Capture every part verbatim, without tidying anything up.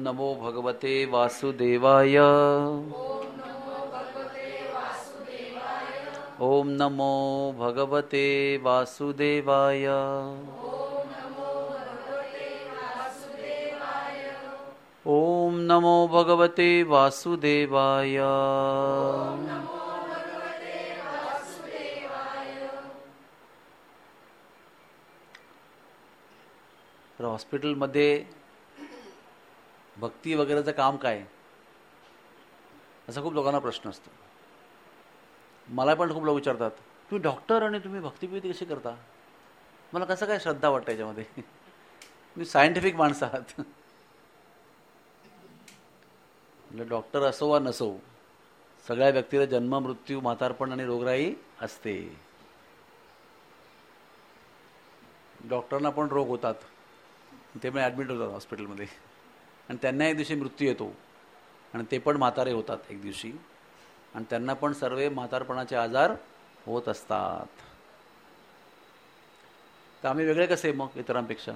नमो भगवते वासुदेवाय। ओम नमो भगवते वासुदेवाय। ओम नमो भगवते वासुदेवाय। तर हॉस्पिटलमध्ये भक्ती वगैरेचं काम काय, असा खूप लोकांना प्रश्न असतो. मला पण खूप लोक विचारतात, तुम्ही डॉक्टर आणि तुम्ही भक्तिप्रीती कशी करता? मला कसं काय श्रद्धा वाटतं याच्यामध्ये? तुम्ही सायंटिफिक माणसं आहात. म्हणजे डॉक्टर असो वा नसो, सगळ्या व्यक्तीला जन्म, मृत्यू, म्हातारपण आणि रोगराई असते. डॉक्टरांना पण रोग होतात, ते पण ॲडमिट होतात हॉस्पिटलमध्ये, आणि त्यांना एक दिवशी मृत्यू येतो, आणि ते पण म्हातारे होतात एक दिवशी, आणि त्यांना पण सर्व म्हातारपणाचे आजार होत असतात. तर आम्ही वेगळे कसे मग इतरांपेक्षा?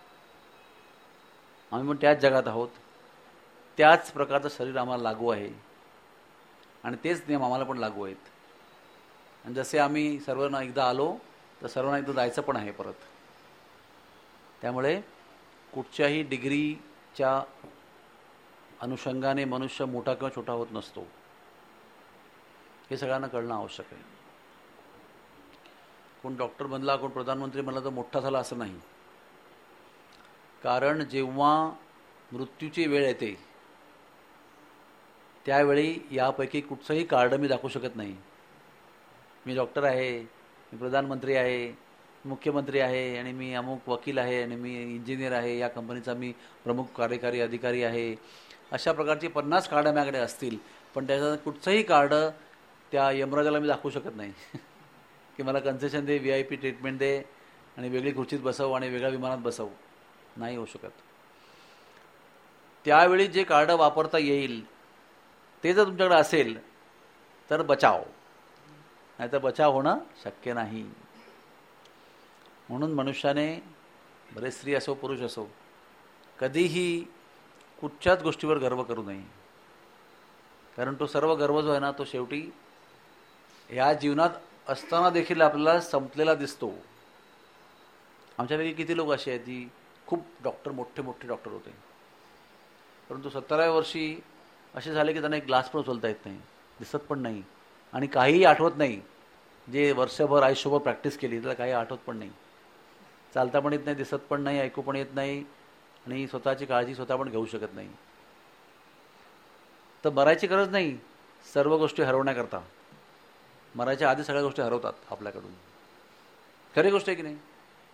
आम्ही पण त्याच जगात आहोत, त्याच प्रकारचं शरीर आम्हाला लागू आहे, आणि तेच नियम आम्हाला पण लागू आहेत. आणि जसे आम्ही सर्वांना एकदा आलो, तर सर्वांना एकदा जायचं पण आहे परत. त्यामुळे कुठच्याही डिग्रीच्या अनुषंगाने मनुष्य मोठा किंवा छोटा होत नसतो, हे सगळ्यांना कळणं आवश्यक आहे. कोण डॉक्टर बनला, कोण प्रधानमंत्री बनला तर मोठा झाला असं नाही. कारण जेव्हा मृत्यूची वेळ येते, त्यावेळी यापैकी कुठचंही कार्ड मी दाखवू शकत नाही. मी डॉक्टर आहे, मी प्रधानमंत्री आहे, मुख्यमंत्री आहे, आणि मी अमुक वकील आहे, आणि मी इंजिनियर आहे, या कंपनीचा मी प्रमुख कार्यकारी अधिकारी आहे. अशा प्रकारची पन्नास कार्ड माझ्याकडे असतील, पण त्याचं कुठचंही कार्ड त्या यमराजाला मी दाखवू शकत नाही की मला कन्सेशन दे, व्ही आय पी ट्रीटमेंट दे, आणि वेगळी खुर्चीत बसव आणि वेगळ्या विमानात बसव. नाही होऊ शकत. त्यावेळी जे कार्ड वापरता येईल ते जर तुमच्याकडे असेल तर बचाव, नाही तर बचाव होणं शक्य नाही. म्हणून मनुष्याने, बरे स्त्री असो पुरुष असो, कधीही कुठच्याच गोष्टीवर गर्व करू नये. कारण तो सर्व गर्व जो आहे ना, तो शेवटी ह्या जीवनात असताना देखील आपल्याला संपलेला दिसतो. आमच्यापैकी किती लोक असे आहेत जी खूप डॉक्टर, मोठे मोठे डॉक्टर होते, परंतु सत्तराव्या वर्षी असे झाले की त्यांना एक ग्लास पण उचलता येत नाही, दिसत पण नाही, आणि काहीही आठवत नाही. जे वर्षभर आयुष्यभर प्रॅक्टिस केली त्याला काही आठवत पण नाही, चालता पण येत नाही, दिसत पण नाही, ऐकू पण येत नाही, आणि स्वतःची काळजी स्वतः पण घेऊ शकत नाही. तर मरायची गरज नाही सर्व गोष्टी हरवण्याकरता. मरायच्या आधी सगळ्या गोष्टी हरवतात आपल्याकडून. खरी गोष्ट आहे की नाही?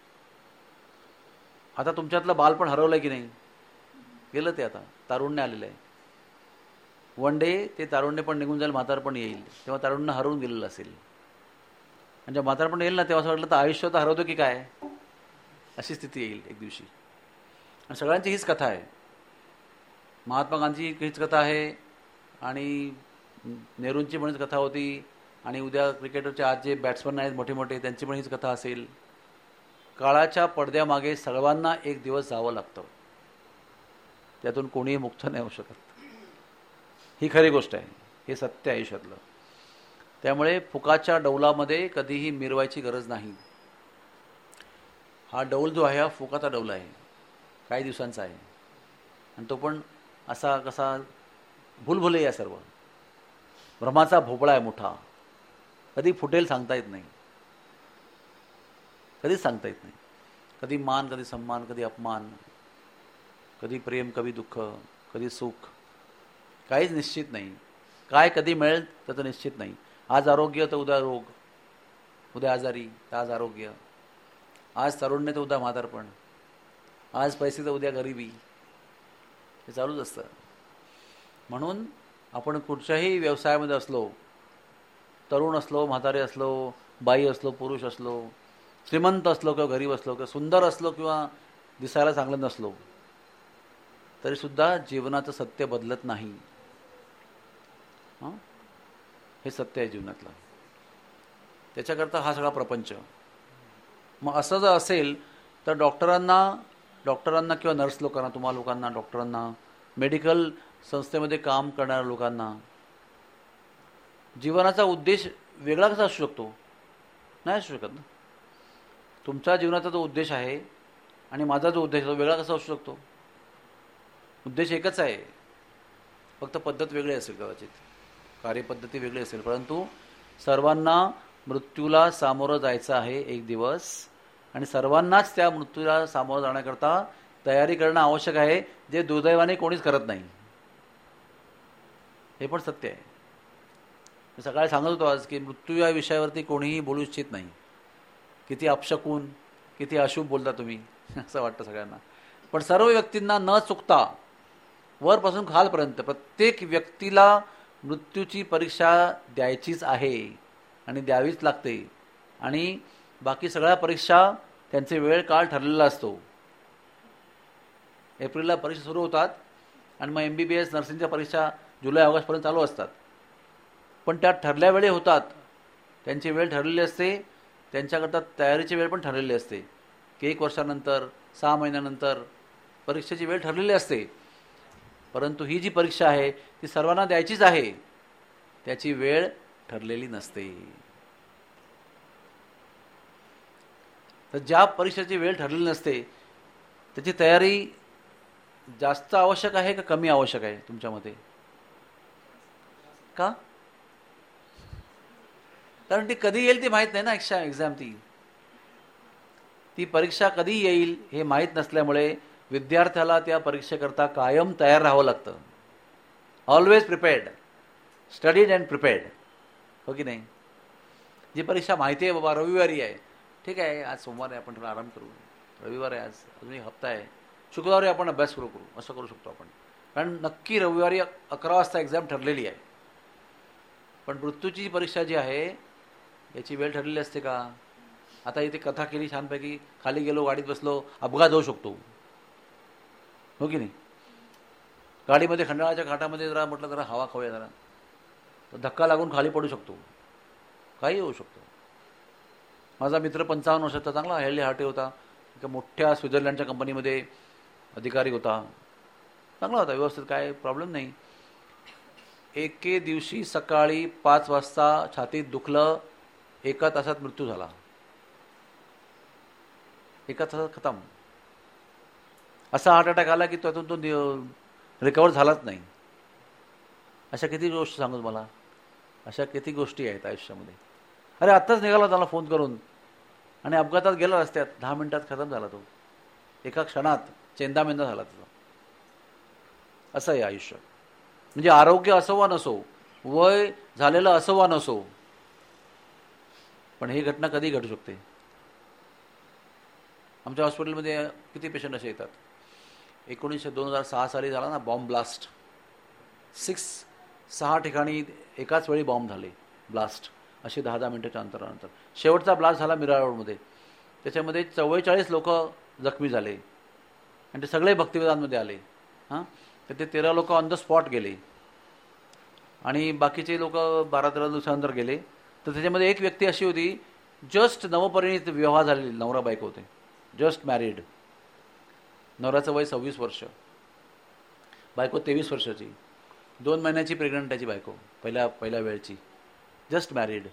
आता तुमच्यातलं बाल पण हरवलं आहे की नाही? गेलं ते, आता तारुण्य आलेलं आहे. वन डे ते तारुण्य पण निघून जाईल, म्हातार पण येईल, तेव्हा तारुण्य हरवून गेलेलं असेल. म्हणजे म्हातार पण येईल ना, तेव्हा असं वाटलं तर आयुष्य तर हरवतो की काय, अशी स्थिती येईल एक दिवशी. आणि सगळ्यांची हीच कथा आहे. महात्मा गांधीची हीच कथा आहे, आणि नेहरूंची पण हीच कथा होती, आणि उद्या क्रिकेटरच्या आज जे बॅट्समन आहेत मोठे मोठे, त्यांची पण हीच कथा असेल. काळाच्या पडद्यामागे सर्वांना एक दिवस जावं लागतं, त्यातून कोणीही मुक्त नाही होऊ शकत. ही खरी गोष्ट आहे, हे सत्य आहे आयुष्यातलं. त्यामुळे फुकाच्या डौलामध्ये कधीही मिरवायची गरज नाही. हा डौल जो आहे हा फुकाचा डौल आहे, काही दिवसांचा आहे, आणि तो पण असा कसा भुलभुले आहे, सर्व भ्रमाचा भोपळा आहे मोठा. कधी फुटेल सांगता येत नाही, कधीच सांगता येत नाही. कधी मान, कधी सन्मान, कधी अपमान, कधी प्रेम, कधी दुःख, कधी सुख, काहीच निश्चित नाही. काय कधी मिळेल त्याचं निश्चित नाही. आज आरोग्य तर उद्या रोग, उद्या आजारी तर आज आरोग्य, आज तारुण्य तर उद्या म्हातारपण, आज पैसे तर उद्या गरिबी, हे चालूच असतं. म्हणून आपण कुठच्याही व्यवसायामध्ये असलो, तरुण असलो, म्हातारे असलो, बाई असलो, पुरुष असलो, श्रीमंत असलो किंवा गरीब असलो, किंवा सुंदर असलो किंवा दिसायला चांगलं नसलो, तरीसुद्धा जीवनाचं सत्य बदलत नाही. हां, हे सत्य आहे जीवनातलं. त्याच्याकरता हा सगळा प्रपंच. मग असं जर असेल तर डॉक्टरांना डॉक्टरांना किंवा नर्स लोकांना, तुम्हा लोकांना, डॉक्टरांना मेडिकल संस्थेमध्ये काम करणाऱ्या लोकांना जीवनाचा उद्देश वेगळा कसा असू शकतो? नाही असू शकत ना. तुमच्या जीवनाचा जो उद्देश आहे आणि माझा जो उद्देश आहे तो वेगळा कसा असू शकतो? उद्देश एकच आहे, फक्त पद्धत वेगळी असेल, कदाचित कार्यपद्धती वेगळी असेल, परंतु सर्वांना मृत्यूला सामोरं जायचं आहे एक दिवस, आणि सर्वांनाच त्या मृत्यूला सामोरं जाण्याकरता तयारी करणं आवश्यक आहे, जे दुर्दैवाने कोणीच करत नाही. हे पण सत्य आहे. मी सकाळी सांगत होतो आज की मृत्यू या विषयावरती कोणीही बोलू इच्छित नाही. किती अपशकून, किती अशुभ बोलता तुम्ही असं वाटतं सगळ्यांना. पण सर्व व्यक्तींना न चुकता वरपासून खालपर्यंत प्रत्येक व्यक्तीला मृत्यूची परीक्षा द्यायचीच आहे आणि द्यावीच लागते. आणि बाकी सगळ्या परीक्षा त्यांचे वेळ काळ ठरलेला असतो. एप्रिलला परीक्षा सुरू होतात आणि मग एम बी बी एस नर्सिंगच्या परीक्षा जुलै ऑगस्टपर्यंत चालू असतात. पण त्या ठरल्या वेळे होतात, त्यांची वेळ ठरलेली असते, त्यांच्याकरता तयारीची वेळ पण ठरलेली असते की एक वर्षानंतर सहा महिन्यानंतर परीक्षेची वेळ ठरलेली असते. परंतु ही जी परीक्षा आहे ती सर्वांना द्यायचीच आहे, त्याची वेळ ठरलेली नसते. तर ज्या परीक्षेची वेळ ठरलेली नसते त्याची तयारी जास्त आवश्यक आहे का कमी आवश्यक आहे तुमच्या मते? का? कारण ती कधी येईल ती माहीत नाही ना. एक्शा एक्झाम ती ती परीक्षा कधी येईल हे माहीत नसल्यामुळे विद्यार्थ्याला त्या परीक्षेकरता कायम तयार राहावं लागतं. Always prepared, studied and prepared, हो की नाही? जी परीक्षा माहिती आहे बाबा रविवारी आहे, ठीक आहे, आज सोमवार आहे, आपण थोडा आराम करू, रविवार आहे, आज अजून एक हप्ता आहे, शुक्रवारी आपण अभ्यास करू करू असं करू शकतो आपण. कारण नक्की रविवारी अकरा वाजता एक्झाम ठरलेली आहे. पण मृत्यूची परीक्षा जी आहे याची वेळ ठरलेली असते का? आता इथे कथा केली छानपैकी, खाली गेलो, गाडीत बसलो, अपघात होऊ शकतो, हो की नाही? गाडीमध्ये खंडाळाच्या घाटामध्ये जरा म्हटलं जरा हवा खाऊया जरा, तर धक्का लागून खाली पडू शकतो, काही होऊ शकतो. माझा मित्र पंचावन्न वर्षाचा चांगला हेल्दी हार्टे होता, एका मोठ्या स्वित्झर्लंडच्या कंपनीमध्ये अधिकारी होता, चांगला होता, व्यवस्थित, काय प्रॉब्लेम नाही. एके दिवशी सकाळी पाच वाजता छातीत दुखलं, एका तासात मृत्यू झाला, एका तासात खतम. असा हार्ट अटॅक आला की त्यातून तो रिकवर झालाच नाही. अशा किती गोष्टी सांगू मला, अशा किती गोष्टी आहेत आयुष्यामध्ये. अरे आत्ताच निघाला त्याला फोन करून आणि अपघातात गेला रस्त्यात, दहा मिनिटात खतम झाला तो, एका क्षणात चेंदामेंदा झाला त्याचा. असं आहे आयुष्य. म्हणजे आरोग्य असो वा नसो, वय झालेलं असो वा नसो, पण ही घटना कधी घडू शकते. आमच्या हॉस्पिटलमध्ये किती पेशंट असे येतात. एकोणीसशे दोन हजार सहा साली झाला ना बॉम्ब ब्लास्ट, सिक्स सहा ठिकाणी एकाच वेळी बॉम्ब झाले ब्लास्ट, असे दहा दहा मिनिटाच्या अंतरानंतर. शेवटचा ब्लास्ट झाला मीरा रोडमध्ये, त्याच्यामध्ये चव्वेचाळीस लोक जखमी झाले आणि ते सगळे भक्तिवेदांमध्ये आले. हां, तर ते तेरा लोक ऑन द स्पॉट गेले आणि बाकीचे लोक बारा तेरा दिवसानंतर गेले. तर त्याच्यामध्ये एक व्यक्ती अशी होती, जस्ट नवपरिणित विवाह झालेली, नवरा बायको होते, जस्ट मॅरिड. नवऱ्याचं वय सव्वीस वर्ष, बायको तेवीस वर्षाची, दोन महिन्याची प्रेग्नंट त्याची बायको, पहिल्या पहिल्या वेळची, जस्ट मॅरिड.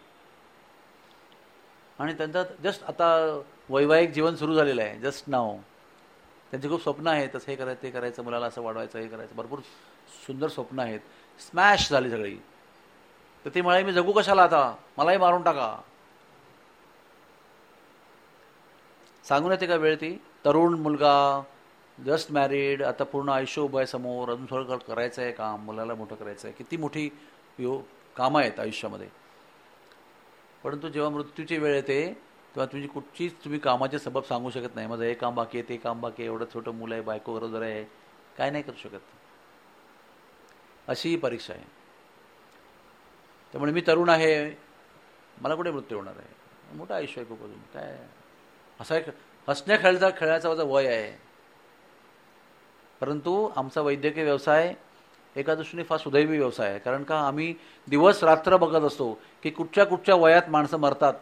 आणि त्यांचं जस्ट आता वैवाहिक जीवन सुरू झालेलं आहे, जस्ट नाव. त्यांची खूप स्वप्न आहेत, तसं हे करायचं, ते करायचं, मुलाला असं वाढवायचं, हे करायचं, भरपूर सुंदर स्वप्न आहेत. स्मॅश झाली सगळी. तर ती म्हणाली, मी जगू कशाला आता, मलाही मारून टाका. सांगून येते का वेळ ती? तरुण मुलगा, जस्ट मॅरिड, आता पूर्ण आयुष्य उभं आहे समोर, अजून थोडं करायचं आहे काम, मुलाला मोठं करायचं आहे, किती मोठी यो कामं आहेत आयुष्यामध्ये. परंतु जेव्हा मृत्यूची वेळ येते तेव्हा तुमची कुठचीच तुम्ही कामाचे सबब सांगू शकत नाही. माझं हे काम बाकी आहे, ते काम बाकी आहे, एवढं छोटं मुलं आहे, बायको बरोबर आहे, काय नाही करू शकत. अशी ही परीक्षा आहे. त्यामुळे मी तरुण आहे, मला कुठे मृत्यू होणार आहे, मोठं आयुष्य आहे खूप, अजून काय. असा एक हसण्या खेळायचा खेळायचा माझा वय आहे. परंतु आमचा वैद्यकीय व्यवसाय एका दृष्टीने फार सुदैवी व्यवसाय आहे. कारण का, आम्ही दिवस रात्र बघत असतो की कुठच्या कुठच्या वयात माणसं मरतात.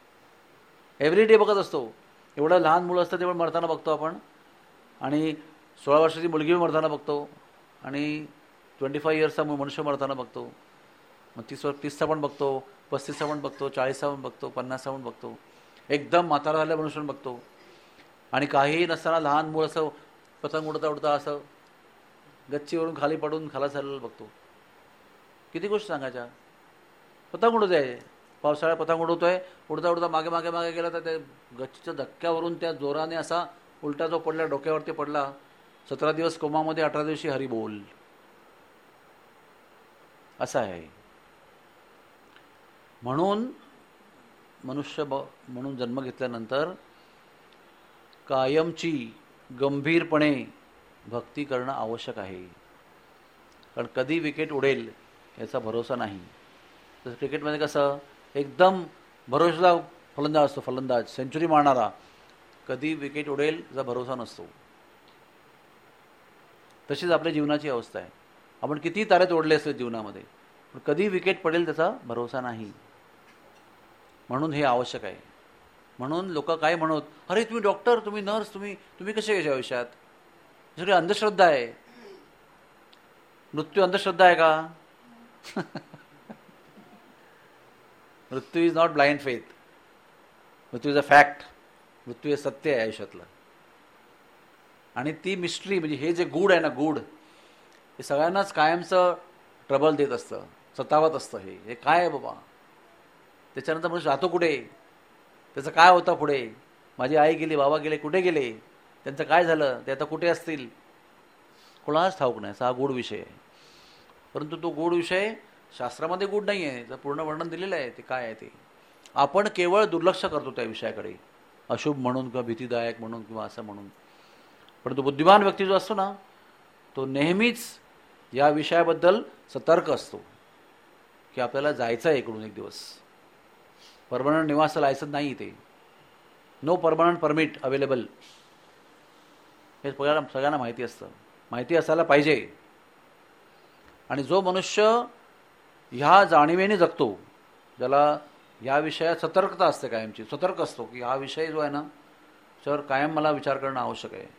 एव्हरी डे बघत असतो. एवढं लहान मुलं असतं तेवढं मरताना बघतो आपण, आणि सोळा वर्षाची मुलगी मरताना बघतो आणि ट्वेंटी फाईव्ह इयर्सचा मनुष्य मरताना बघतो. मग तीस वर तीसचा पण बघतो, पस्तीसचा पण बघतो, चाळीसचा पण बघतो, पन्नासचा पण बघतो, एकदम म्हातारा झाल्या मनुष्य पण बघतो. आणि काहीही नसताना लहान मूल असं पतंग उडता उडता असं गच्चीवरून खाली पडून खाला चाललेलं बघतो. किती गोष्टी सांगायच्या. पतंग उडत आहे, पावसाळ्यात पतंग उडवतोय, उडता उडता मागे मागे मागे गेला तर त्या गच्चीच्या धक्क्यावरून त्या जोराने असा उलटा जो पडला, डोक्यावरती पडला. सतरा दिवस कोमामध्ये, अठरा दिवशी हरी बोल. असं आहे. म्हणून मनुष्य ब म्हणून जन्म घेतल्यानंतर कायमची गंभीरपणे भक्ती करणं आवश्यक आहे. कारण कधी विकेट उडेल याचा भरोसा नाही. तर क्रिकेटमध्ये कसं एकदम भरोसा फलंदाज असतो, फलंदाज सेंचुरी मारणारा. कधी विकेट उडेल याचा भरोसा नसतो. तशीच आपल्या जीवनाची अवस्था आहे. आपण किती तारे तोडले असते जीवनामध्ये, पण कधी विकेट पडेल त्याचा भरोसा नाही. म्हणून हे आवश्यक आहे. म्हणून लोक काय म्हणत, अरे तुम्ही डॉक्टर, तुम्ही नर्स, तुम्ही तुम्ही कसे याच्या आयुष्यात? सगळी अंधश्रद्धा आहे. मृत्यू अंधश्रद्धा आहे का? मृत्यू इज नॉट ब्लाइंड फेथ. मृत्यू इज अ फॅक्ट. मृत्यू हे सत्य आहे आयुष्यातलं. आणि ती मिस्ट्री म्हणजे हे जे गूढ आहे ना, गूढ, हे सगळ्यांनाच कायमचं ट्रबल देत असतं, सतावत असतं. हे हे काय आहे बाबा? त्याच्यानंतर मनुष्य राहतो कुठे? त्याचं काय होतं पुढे? माझी आई गेली, बाबा गेले, कुठे गेले? त्यांचं काय झालं? ते आता कुठे असतील? कोणालाच ठाऊक नाही. असा हा गूढ विषय आहे. परंतु तो गूढ विषय शास्त्रामध्ये गूढ नाही आहे, त्याचं पूर्ण वर्णन दिलेलं आहे. ते काय आहे ते आपण केवळ दुर्लक्ष करतो त्या विषयाकडे, अशुभ म्हणून किंवा भीतीदायक म्हणून किंवा असं म्हणून. परंतु बुद्धिमान व्यक्ती जो असतो ना, तो नेहमीच या विषयाबद्दल सतर्क असतो की आपल्याला जायचं आहे इकडून एक दिवस. परमनंट निवास लायसन्स नाही ते. No permanent permit available. हे सगळ्यांना सगळ्यांना माहिती असतं, माहिती असायला पाहिजे. आणि जो मनुष्य ह्या जाणीवेने जगतो, ज्याला या विषयात सतर्कता असते, कायमची सतर्क असतो की हा विषय जो आहे ना, त्यावर कायम मला विचार करणं आवश्यक आहे.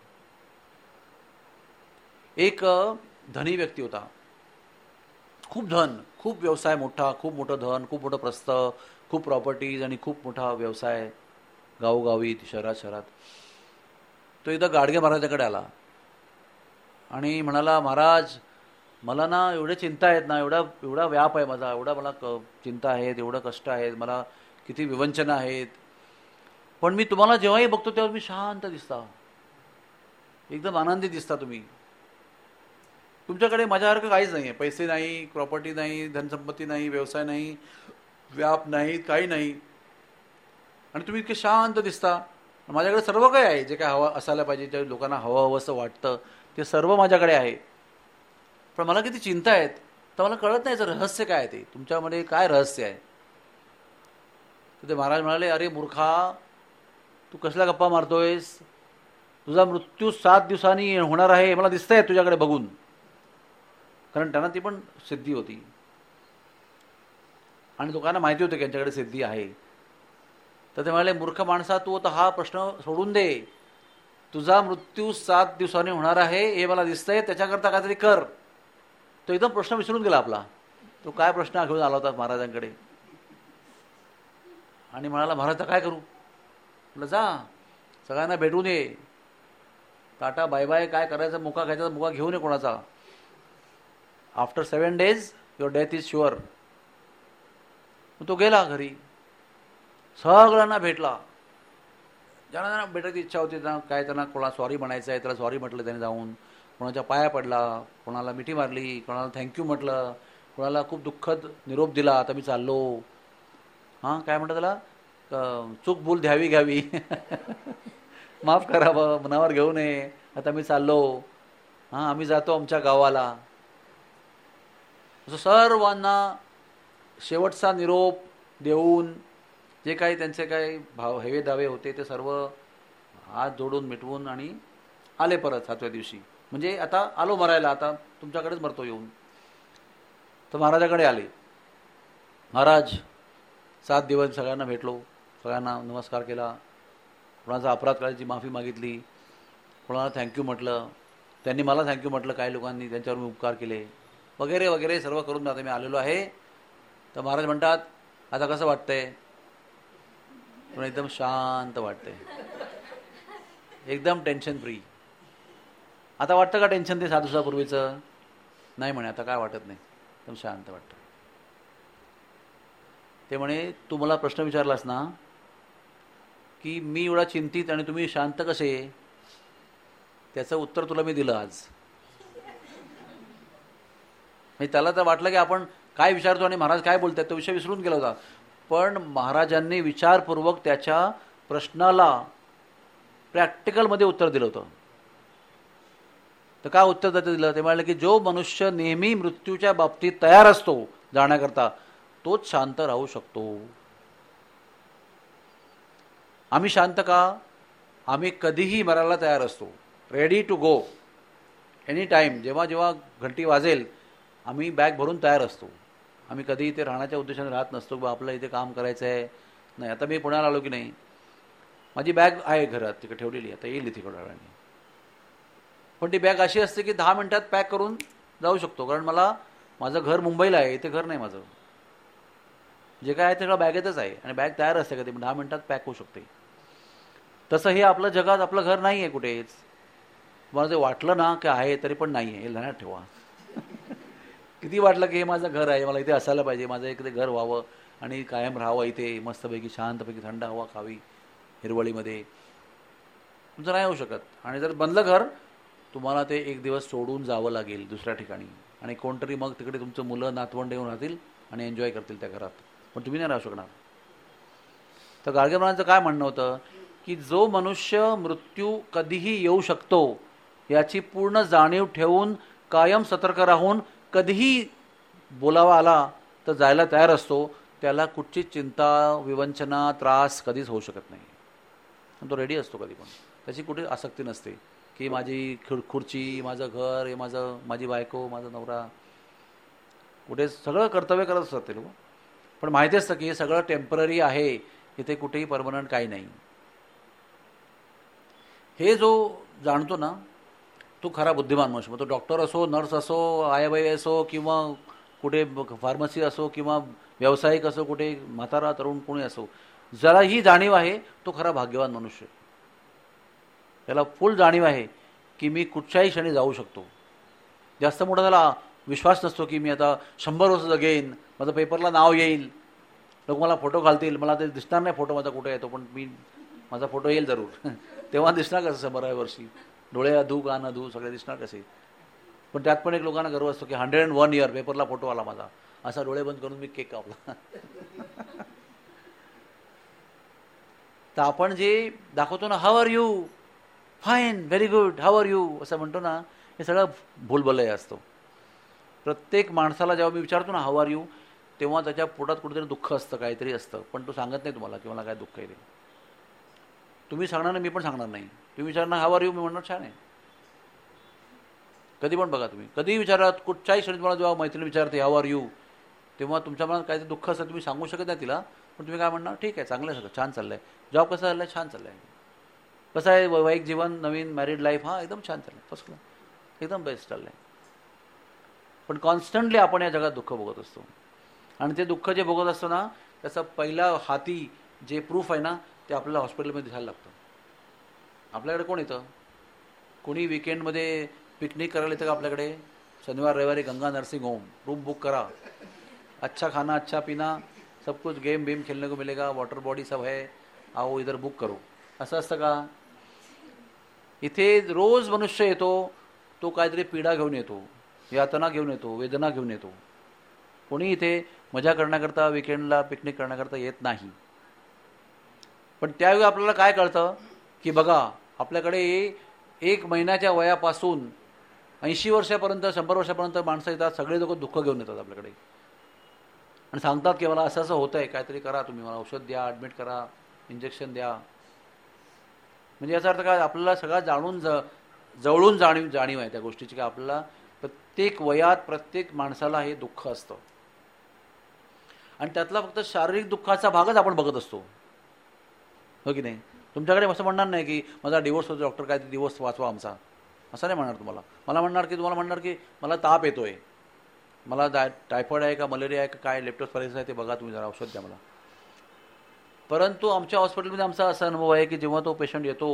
एक धनी व्यक्ती होता, खूप धन, खूप व्यवसाय मोठा, खूप मोठं धन, खूप मोठं प्रस्थ, खूप प्रॉपर्टीज आणि खूप मोठा व्यवसाय गावोगावी, शहरात शहरात. तो एकदा गाडगे महाराजाकडे आला आणि म्हणाला, महाराज मला ना एवढे चिंता आहेत ना, एवढा एवढा व्याप आहे माझा, एवढा मला क चिंता आहेत, एवढं कष्ट आहेत, मला किती विवंचना आहेत, पण मी तुम्हाला जेव्हाही बघतो तेव्हा मी शांत दिसता, एकदम आनंदी दिसता तुम्ही. तुमच्याकडे माझ्यासारखं काहीच नाही आहे. पैसे नाही, प्रॉपर्टी नाही, धनसंपत्ती नाही, व्यवसाय नाही, व्याप नाही, काही नाही, आणि तुम्ही इतके शांत दिसता. माझ्याकडे सर्व काही आहे, जे काय हवं असायला पाहिजे, जे लोकांना हवं हवं असं वाटतं ते सर्व माझ्याकडे आहे. पण मला किती चिंता आहेत, तर मला कळत नाही याचं रहस्य काय आहे, ते तुमच्यामध्ये काय रहस्य आहे. तर ते महाराज म्हणाले, अरे मूर्खा, तू कसल्या गप्पा मारतोयस? तुझा मृत्यू सात दिवसांनी होणार आहे, मला दिसतंय तुझ्याकडे बघून. कारण त्यांना ती पण सिद्धी होती आणि लोकांना माहिती होतं की यांच्याकडे सिद्धी आहे. तर ते म्हणाले, मूर्ख माणसा, तू आता हा प्रश्न सोडून दे. तुझा मृत्यू सात दिवसांनी होणार आहे हे मला दिसतंय, त्याच्याकरता काहीतरी कर. तो एकदम प्रश्न विसरून गेला आपला. तो काय प्रश्न घेऊन आला होता महाराजांकडे आणि म्हणाला, महाराज काय करू? म्हटलं, जा सगळ्यांना भेटून ये, टाटा बाय बाय, काय करायचं, मुका घ्यायचा मुका घेऊन ये कोणाचा. After seven days your death is sure. तो गेला घरी, सगळ्यांना भेटला, ज्यांना ज्यांना भेटायची इच्छा होती त्यांना, काय त्यांना कोणाला सॉरी म्हणायचं आहे त्याला सॉरी म्हटलं त्याने जाऊन, कोणाच्या पाया पडला, कोणाला मिठी मारली, कोणाला थँक्यू म्हटलं, कोणाला खूप दुःखद निरोप दिला, आता मी चाललो. हां काय म्हणतं त्याला, चूक भूल द्यावी घ्यावी, माफ करावं, मनावर घेऊ नये, आता मी चाललो, हां आम्ही जातो आमच्या गावाला. असं सर्वांना शेवटचा निरोप देऊन जे काही त्यांचे काही भाव हेवे दावे होते ते सर्व हात जोडून मिटवून आणि आले परत सातव्या दिवशी. म्हणजे आता आलो मरायला, आता तुमच्याकडेच मरतो येऊन. तर महाराजाकडे आले. महाराज, सात दिवस सगळ्यांना भेटलो, सगळ्यांना नमस्कार केला, कोणाचा अपराध करायची माफी मागितली, कोणाला थँक्यू म्हटलं, त्यांनी मला थँक्यू म्हटलं, काही लोकांनी त्यांच्यावर मी उपकार केले वगैरे वगैरे सर्व करून आता मी आलेलो आहे. तर महाराज म्हणतात, आता कसं वाटतंय? पण एकदम शांत वाटतंय, एकदम टेन्शन फ्री. आता वाटतं का टेन्शन ते सात दिवसापूर्वीचं? नाही म्हणे, आता काय वाटत नाही, एकदम शांत वाटतं. ते म्हणे, तू मला प्रश्न विचारलास ना की मी एवढा चिंतित आणि तुम्ही शांत कसे, त्याचं उत्तर तुला मी दिलं आज. म्हणजे त्याला तर वाटलं की आपण काय विचारतो आणि महाराज काय बोलतात, तो विषय विसरून गेला होता. पण महाराजांनी विचारपूर्वक त्याच्या प्रश्नाला प्रॅक्टिकलमध्ये उत्तर दिलं होतं. तर काय उत्तर त्याचं दिलं? ते म्हणाले की जो मनुष्य नेहमी मृत्यूच्या बाबतीत तयार असतो जाण्याकरता, तोच शांत राहू शकतो. आम्ही शांत का? आम्ही कधीही मरायला तयार असतो, ready to go any time. जेव्हा जेव्हा घंटी वाजेल आम्ही बॅग भरून तयार असतो. आम्ही कधी इथे राहण्याच्या उद्देशाने राहत नसतो, बा आपलं इथे काम करायचं आहे. नाही, आता मी पुण्याला आलो की नाही, माझी बॅग आहे घरात तिकडे ठेवलेली, आता येईल इथे थोड्या वेळाने. पण ती बॅग अशी असते की दहा मिनिटात पॅक करून जाऊ शकतो, कारण मला माझं घर मुंबईला आहे, इथे घर नाही माझं. जे काय आहे ते सगळं बॅगेतच आहे आणि बॅग तयार असते, कधी दहा मिनिटात पॅक होऊ शकते. तसं हे आपलं जगात आपलं घर नाही आहे कुठेच. मला जे वाटलं ना की आहे तरी पण नाही आहे, हे लक्षात ठेवा. किती वाटलं की हे माझं घर आहे, मला इथे असायला पाहिजे, माझं इकडे घर व्हावं आणि कायम राहावं इथे, मस्तपैकी शांतपैकी थंड हवा खावी हिरवळीमध्ये, तुमचं नाही होऊ शकत. आणि जर बनलं घर, तुम्हाला ते एक दिवस सोडून जावं लागेल दुसऱ्या ठिकाणी, आणि कोणतरी मग तिकडे तुमचं मुलं नातवंड येऊन राहतील आणि एन्जॉय करतील त्या घरात, पण तुम्ही नाही राहू शकणार. तर गाडगे महाराजांचं काय म्हणणं होतं की जो मनुष्य मृत्यू कधीही येऊ शकतो याची पूर्ण जाणीव ठेवून कायम सतर्क राहून कधीही बोलावा आला तर जायला तयार असतो, त्याला कुठची चिंता विवंचना त्रास कधीच होऊ शकत नाही. तो रेडी असतो कधी पण, त्याची कुठे आसक्ती नसते की माझी खु खुर्ची माझं घर हे माझं माझी बायको माझा नवरा, कुठे सगळं कर्तव्य करत असतात ते लोक. पण माहिती असतं की हे सगळं टेम्पररी आहे, इथे कुठेही परमनंट काही नाही. हे जो जाणतो ना तो खरा बुद्धिमान मनुष्य. मग तो डॉक्टर असो, नर्स असो, आयाबाई असो, किंवा कुठे फार्मसी असो, किंवा व्यावसायिक असो, कुठे म्हातारा तरुण कोणी असो, जरा ही जाणीव आहे तो खरा भाग्यवान मनुष्य. त्याला फुल जाणीव आहे की मी कुठच्याही क्षणी जाऊ शकतो. जास्त मोठा त्याला विश्वास नसतो की मी आता शंभर वर्ष जगेन, माझं पेपरला नाव येईल, लोक मला फोटो घालतील, मला ते दिसणार नाही फोटो माझा कुठे येतो, पण मी माझा फोटो येईल जरूर. तेव्हा दिसणार कसं शंभराव्या वर्षी, डोळे अधू कान अधू सगळे दिसणार कसे. पण त्यात पण एक लोकांना गर्व असतो की हंड्रेड अँड वन इयर पेपरला फोटो आला माझा, असा डोळे बंद करून मी केक कापला. तर आपण जे दाखवतो ना, how are you, fine, very good, how are you असं म्हणतो ना, हे सगळं भूलभुलैया असतो. प्रत्येक माणसाला जेव्हा मी विचारतो ना हाऊ आर यू, तेव्हा त्याच्या पोटात कुठेतरी दुःख असतं, काहीतरी असतं, पण तो सांगत नाही तुम्हाला की मला काय दुःख आहे ते. तुम्ही सांगणार नाही, मी पण सांगणार नाही. तुम्ही विचारणार हाऊ आर यू, मी म्हणणार छान आहे. कधी पण बघा, तुम्ही कधीही विचारा, कुठच्याही क्षणी तुम्हाला जेव्हा मैत्रीण विचारते हाऊ आर यू, तेव्हा तुमच्या मनात काहीतरी दुःख असतं, तुम्ही सांगू शकत नाही तिला, पण तुम्ही काय म्हणणार, ठीक आहे, चांगलं आहे, सगळं छान चाललं आहे, जॉब कसं चाललं आहे, छान चाललं आहे, कसं आहे वैवाहिक जीवन, नवीन मॅरिड लाईफ, हां एकदम छान चाललं आहे, फर्स्ट क्लास, एकदम बेस्ट चाललं आहे. पण कॉन्स्टंटली आपण या जगात दुःख भोगत असतो, आणि ते दुःख जे भोगत असतो ना, त्याचा पहिला हाती जे प्रूफ आहे ना, ते आपल्याला हॉस्पिटलमध्ये दिसायला लागतं. आपल्याकडे कोण येतं, कोणी विकेंडमध्ये पिकनिक करायला येतं का आपल्याकडे? शनिवार रविवारी Ganga nursing home, room book करा, अच्छा खाना अच्छा पीना सब कुछ, गेम वेम खेलने को मिलेगा, वाटर बॉडी सब है, आओ इधर बुक करो, असं असतं का? इथे रोज मनुष्य येतो, तो काहीतरी पीडा घेऊन येतो, यातना घेऊन येतो, वेदना घेऊन येतो. कोणी इथे मजा करण्याकरता विकेंडला पिकनिक करण्याकरता येत नाही. पण त्यावेळी आपल्याला काय कळतं की बघा, आपल्याकडे एक महिन्याच्या वयापासून ऐंशी वर्षापर्यंत शंभर वर्षापर्यंत माणसं येतात, सगळे लोक दुःख घेऊन येतात आपल्याकडे आणि सांगतात की मला असं असं होतं आहे, काहीतरी करा, तुम्ही मला औषध द्या, ॲडमिट करा, इंजेक्शन द्या. म्हणजे याचा अर्थ काय, आपल्याला सगळं जाणून ज जवळून जाणीव जाणीव आहे त्या गोष्टीची की आपल्याला प्रत्येक वयात प्रत्येक माणसाला हे दुःख असतं, आणि त्यातला फक्त शारीरिक दुःखाचा भागच आपण बघत असतो, हो की नाही? तुमच्याकडे असं म्हणणार नाही की माझा डिवोर्स होतो, डॉक्टर काय डिवोर्स वाचवा आमचा, असं नाही म्हणणार तुम्हाला. मला म्हणणार की तुम्हाला म्हणणार की मला ताप येतो आहे, मला डाय टायफॉईड आहे का मलेरिया आहे का काय लेप्टोस्पायरोसिस आहे ते बघा तुम्ही, जरा औषध द्या मला. परंतु आमच्या हॉस्पिटलमध्ये आमचा असा अनुभव आहे की जेव्हा तो पेशंट येतो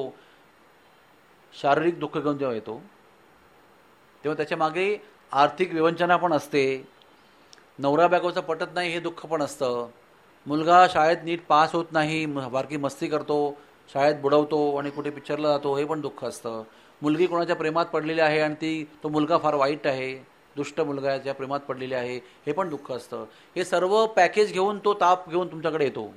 शारीरिक दुःख घेऊन जेव्हा येतो तेव्हा त्याच्या मागे आर्थिक विवंचना पण असते, नवरा बायकोचं पटत नाही हे दुःख पण असतं, मुलगा शाळेत नीट पास होत नाही, बारकी मस्ती करतो, शाळेत बुडवतो आणि कुठे पिक्चरला जातो हे पण दुःख असतं, मुलगी कोणाच्या प्रेमात पडलेली आहे आणि ती तो मुलगा फार वाईट आहे, दुष्ट मुलगा आहे, ज्या प्रेमात पडलेली आहे हे पण दुःख असतं. हे सर्व पॅकेज घेऊन तो ताप घेऊन तुमच्याकडे येतो.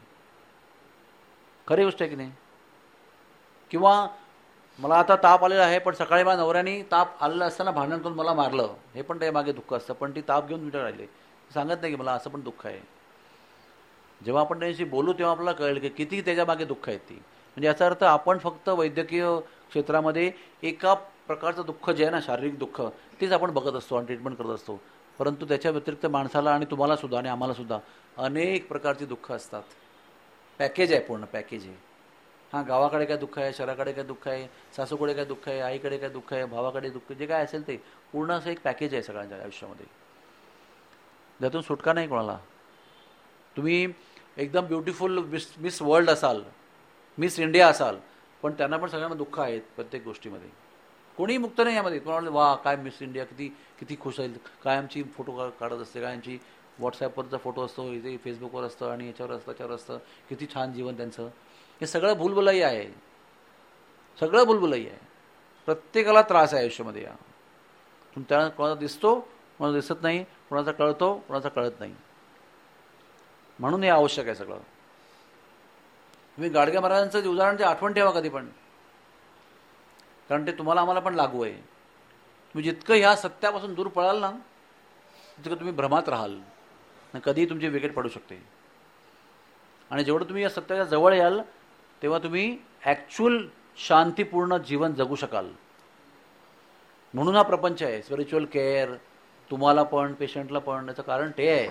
खरी गोष्ट आहे की नाही? किंवा मला आता ताप आलेला आहे पण सकाळी मला नवऱ्याने ताप आलेला असताना भांडण करून मला मारलं, हे पण त्या मागे दुःख असतं, पण ती ताप घेऊन तुमच्याकडे राहिले, सांगत नाही की मला असं पण दुःख आहे. जेव्हा आपण त्यांच्याशी बोलू तेव्हा आपल्याला कळेल की किती त्याच्या मागे दुःख आहेत ती. म्हणजे याचा अर्थ आपण फक्त वैद्यकीय क्षेत्रामध्ये एका प्रकारचं दुःख जे आहे ना शारीरिक दुःख तेच आपण बघत असतो आणि ट्रीटमेंट करत असतो, परंतु त्याच्या व्यतिरिक्त माणसाला आणि तुम्हाला सुद्धा आणि आम्हाला सुद्धा अनेक प्रकारची दुःख असतात. पॅकेज आहे, पूर्ण पॅकेज आहे. हां, गावाकडे काय दुःख आहे, शहराकडे काय दुःख आहे, सासूकडे काय दुःख आहे, आईकडे काय दुःख आहे, भावाकडे दुःख, जे काय असेल ते पूर्ण असं एक पॅकेज आहे सगळ्यांच्या आयुष्यामध्ये. त्यातून सुटका नाही कोणाला. तुम्ही एकदम ब्युटिफुल मिस मिस वर्ल्ड असाल, मिस इंडिया असाल, पण त्यांना पण सगळ्यांना दुःख आहेत प्रत्येक गोष्टीमध्ये. कोणीही मुक्त नाही यामध्ये. तुम्हाला वा काय मिस इंडिया किती किती खुश आहे, काय आमची फोटो काढत असते, काय आमची व्हॉट्सॲपवरचा फोटो असतो, इथे फेसबुकवर असतं आणि याच्यावर असतं त्याच्यावर असतं, किती छान जीवन त्यांचं. हे सगळं भूलभुलई आहे, सगळं भूलभुलई आहे. प्रत्येकाला त्रास आहे आयुष्यामध्ये. या तुमच्या कोणाचा दिसतो, कोणाचा दिसत नाही, कोणाचा कळतो, कोणाचा कळत नाही. म्हणून हे आवश्यक आहे सगळं. तुम्ही गाडगे महाराजांचं उदाहरण जे आठवण ठेवा कधी पण, कारण ते तुम्हाला आम्हाला पण लागू आहे. तुम्ही जितकं ह्या सत्यापासून दूर पळाल ना तितकं तुम्ही भ्रमात राहाल आणि कधीही तुमची विकेट पडू शकते. आणि जेवढं तुम्ही या सत्याच्या जवळ याल तेव्हा तुम्ही ॲक्च्युअल शांतीपूर्ण जीवन जगू शकाल. म्हणून हा प्रपंच आहे, स्पिरिच्युअल केअर, तुम्हाला पण पेशंटला पण. याचं कारण ते आहे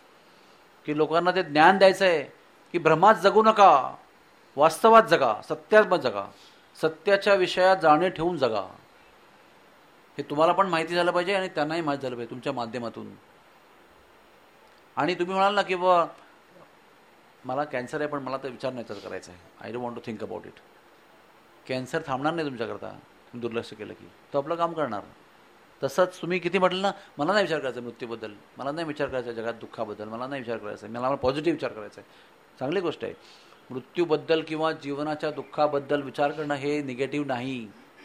की लोकांना ते ज्ञान द्यायचं आहे की भ्रमात जगू नका, वास्तवात जगा, सत्यात जगा, सत्याच्या विषयात जाणे ठेवून जगा. हे तुम्हाला पण माहिती झालं पाहिजे आणि त्यांनाही माहीत झालं पाहिजे तुमच्या माध्यमातून. आणि तुम्ही म्हणाल ना की बाबा मला कॅन्सर आहे पण मला तर विचार नाही करायचा आहे, I don't want to think about it. Cancer थांबणार नाही तुमच्याकरता, तुम्ही दुर्लक्ष केलं की तो आपलं काम करणार. तसंच तुम्ही किती म्हटलं ना मला नाही विचार करायचा मृत्यूबद्दल, मला नाही विचार करायचा जगात दुःखाबद्दल, मला नाही विचार करायचा, मला पॉझिटिव्ह विचार करायचा आहे, चांगली गोष्ट आहे. मृत्यूबद्दल किंवा जीवनाच्या दुःखाबद्दल विचार करणं हे निगेटिव्ह नाही,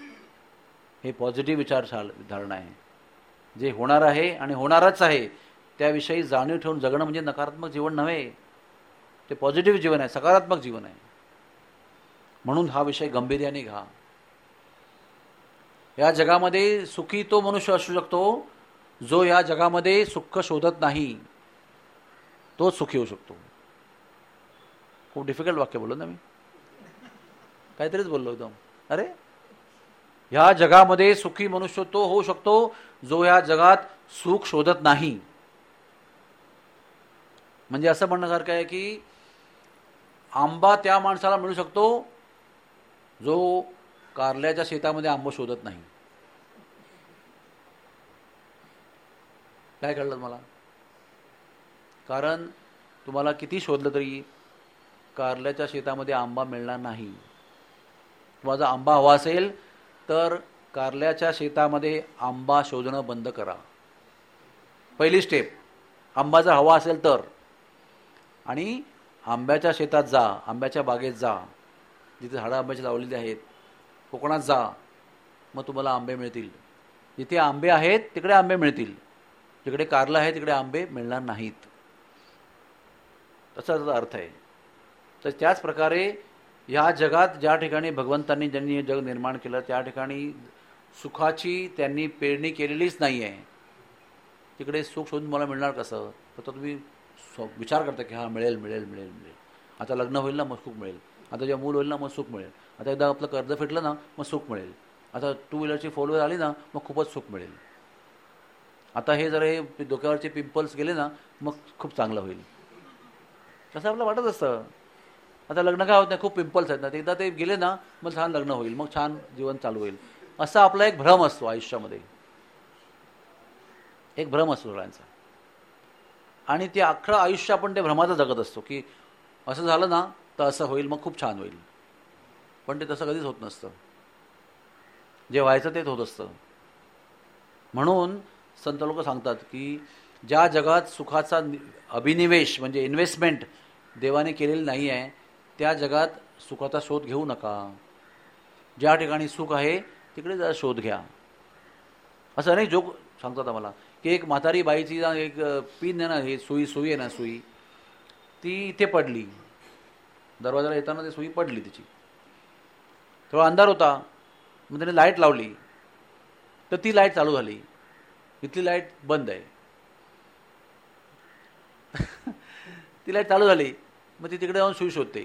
हे पॉझिटिव्ह विचार धारणा आहे. जे होणार आहे आणि होणारच आहे त्याविषयी जाणीव ठेवून जगणं म्हणजे नकारात्मक जीवन नव्हे, ते पॉझिटिव्ह जीवन आहे, सकारात्मक जीवन आहे. म्हणून हा विषय गांभीर्याने घ्या. या जगामध्ये सुखी तो मनुष्य असू शकतो जो या जगामध्ये सुख शोधत नाही, तोच सुखी होऊ शकतो. खूप डिफिकल्ट वाक्य बोललो ना मी, काहीतरीच बोललो एकदम. अरे ह्या जगामध्ये सुखी मनुष्य तो होऊ शकतो जो या जगात सुख शोधत नाही. म्हणजे असं म्हणण्यासारखं आहे की आंबा त्या माणसाला मिळू शकतो जो कारल्याच्या शेतामध्ये आंबा शोधत नाही. काय कळलं मला? कारण तुम्हाला किती शोधलं तरी कारल्याच्या शेतामध्ये आंबा मिळणार नाही. तुम्हाला जर आंबा हवा असेल तर कारल्याच्या शेतामध्ये आंबा शोधणं बंद करा. पहिली स्टेप, आंबा जर हवा असेल तर. आणि आंब्याच्या शेतात जा, आंब्याच्या बागेत जा, जिथे झाडं आंब्याची लावलेली आहेत, कोकणात जा, मग तुम्हाला आंबे मिळतील. जिथे आंबे आहेत तिकडे आंबे मिळतील, जिकडे कारलं आहे तिकडे आंबे मिळणार नाहीत. तसा त्याचा अर्थ आहे. तर त्याच प्रकारे ह्या जगात ज्या ठिकाणी भगवंतांनी ज्यांनी हे जग निर्माण केलं त्या ठिकाणी सुखाची त्यांनी पेरणी केलेलीच नाही आहे. तिकडे सुख शोधून मला मिळणार कसं? तर तुम्ही विचार करता की हां मिळेल मिळेल मिळेल मिळेल आता लग्न होईल ना मग सुख मिळेल, आता जेव्हा मूल होईल ना मग सुख मिळेल, आता एकदा आपलं कर्ज फेटलं ना मग सुख मिळेल, आता टू व्हीलरची फोर व्हीलर आली ना मग खूपच सुख मिळेल, आता हे जर हे डोक्यावरचे पिंपल्स गेले ना मग खूप चांगलं होईल. तसं आपलं वाटत असतं. आता लग्न काय होत नाही, खूप पिंपल्स आहेत ना, एकदा ते गेले ना मग छान लग्न होईल, मग छान जीवन चालू होईल. असा आपला एक भ्रम असतो आयुष्यामध्ये, एक भ्रम असतो सगळ्यांचा. आणि ते अख्खं आयुष्य आपण त्या भ्रमाचं जगत असतो की असं झालं ना तर असं होईल, मग खूप छान होईल. पण ते तसं कधीच होत नसतं. जे व्हायचं तेच होत असतं. म्हणून संत लोक सांगतात की ज्या जगात सुखाचा अभिनिवेश म्हणजे इन्व्हेस्टमेंट देवाने केलेली नाही आहे, त्या जगात सुखाचा शोध घेऊ नका. ज्या ठिकाणी सुख आहे तिकडे जरा शोध घ्या. असं अनेक जोक सांगतात आम्हाला की एक म्हातारी बाईची एक पिन आहे ना, ही सुई सुई आहे ना, सुई ती इथे पडली, दरवाजाला येताना ती सुई पडली तिची. थोडा अंधार होता, मग त्याने लाईट लावली तर ती लाईट चालू झाली, इथली लाईट बंद आहे. ती लाईट चालू झाली, मग ती तिकडे जाऊन सुई शोधते.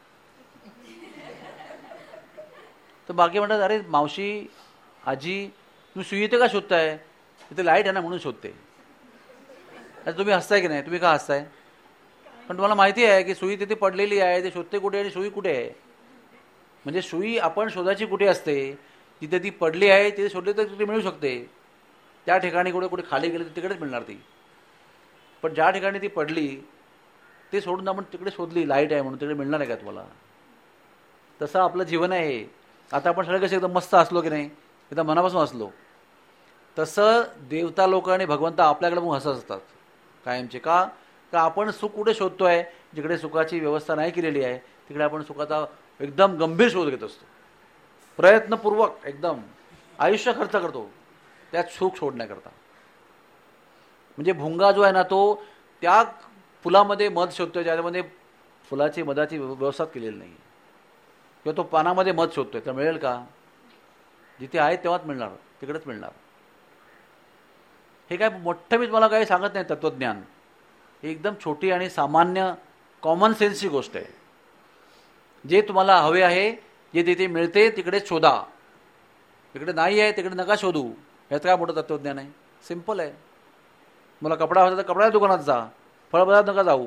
तर बाकी म्हणतात, अरे मावशी आजी तुम्ही सुई इथे का शोधताय, तिथे लाईट आहे ना म्हणून शोधते. अरे तुम्ही हसताय की नाही, तुम्ही का हसताय, पण तुम्हाला माहिती आहे की सुई तिथे पडलेली आहे, ते शोधते कुठे आणि सुई कुठे आहे. म्हणजे सुई आपण शोधायची कुठे असते, जिथे ती पडली आहे तिथे शोधली तर तिथे मिळू शकते. त्या ठिकाणी कुठे कुठे खाली गेले तर तिकडेच मिळणार ती. पण ज्या ठिकाणी ती पडली ते सोडून आपण तिकडे शोधली, लाईट आहे म्हणून तिकडे मिळणार आहे का तुम्हाला. तसं आपलं जीवन आहे. आता आपण सगळे कसे एकदम मस्त असलो की नाही, एकदम मनापासून असलो, तसं देवता लोक आणि भगवंत आपल्याकडे मग हसत असतात कायमचे. का का आपण सुख कुठे शोधतोय, जिकडे सुखाची व्यवस्था नाही केलेली आहे तिकडे आपण सुखाचा एकदम गंभीर शोध घेत असतो. प्रयत्नपूर्वक एकदम आयुष्य खर्च करतो त्यात सुख शोधण्याकरता. म्हणजे भुंगा जो आहे ना, तो त्या फुलामध्ये मध शोधतोय ज्यामध्ये फुलाची मधाची व्यवस्था केलेली नाही, किंवा तो पानामध्ये मध शोधतोय, तर मिळेल का. जिथे आहे तेव्हाच मिळणार, तिकडेच मिळणार. हे काय मोठं मी तुम्हाला काही सांगत नाही तत्त्वज्ञान, हे एकदम छोटी आणि सामान्य कॉमन सेन्सची गोष्ट आहे. जे तुम्हाला हवे आहे, जे तिथे मिळते तिकडेच शोधा, तिकडे नाही आहे तिकडे नका शोधू. ह्यात काय मोठं तत्त्वज्ञान आहे, सिंपल आहे. मला कपडा हवा तर कपड्या दुकानात जा, फळ बाजारात नका जाऊ,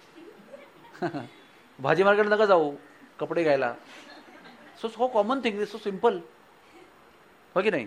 भाजी मार्केटला नका जाऊ कपडे घ्यायला. So so common thing is so simple, हो की नाही.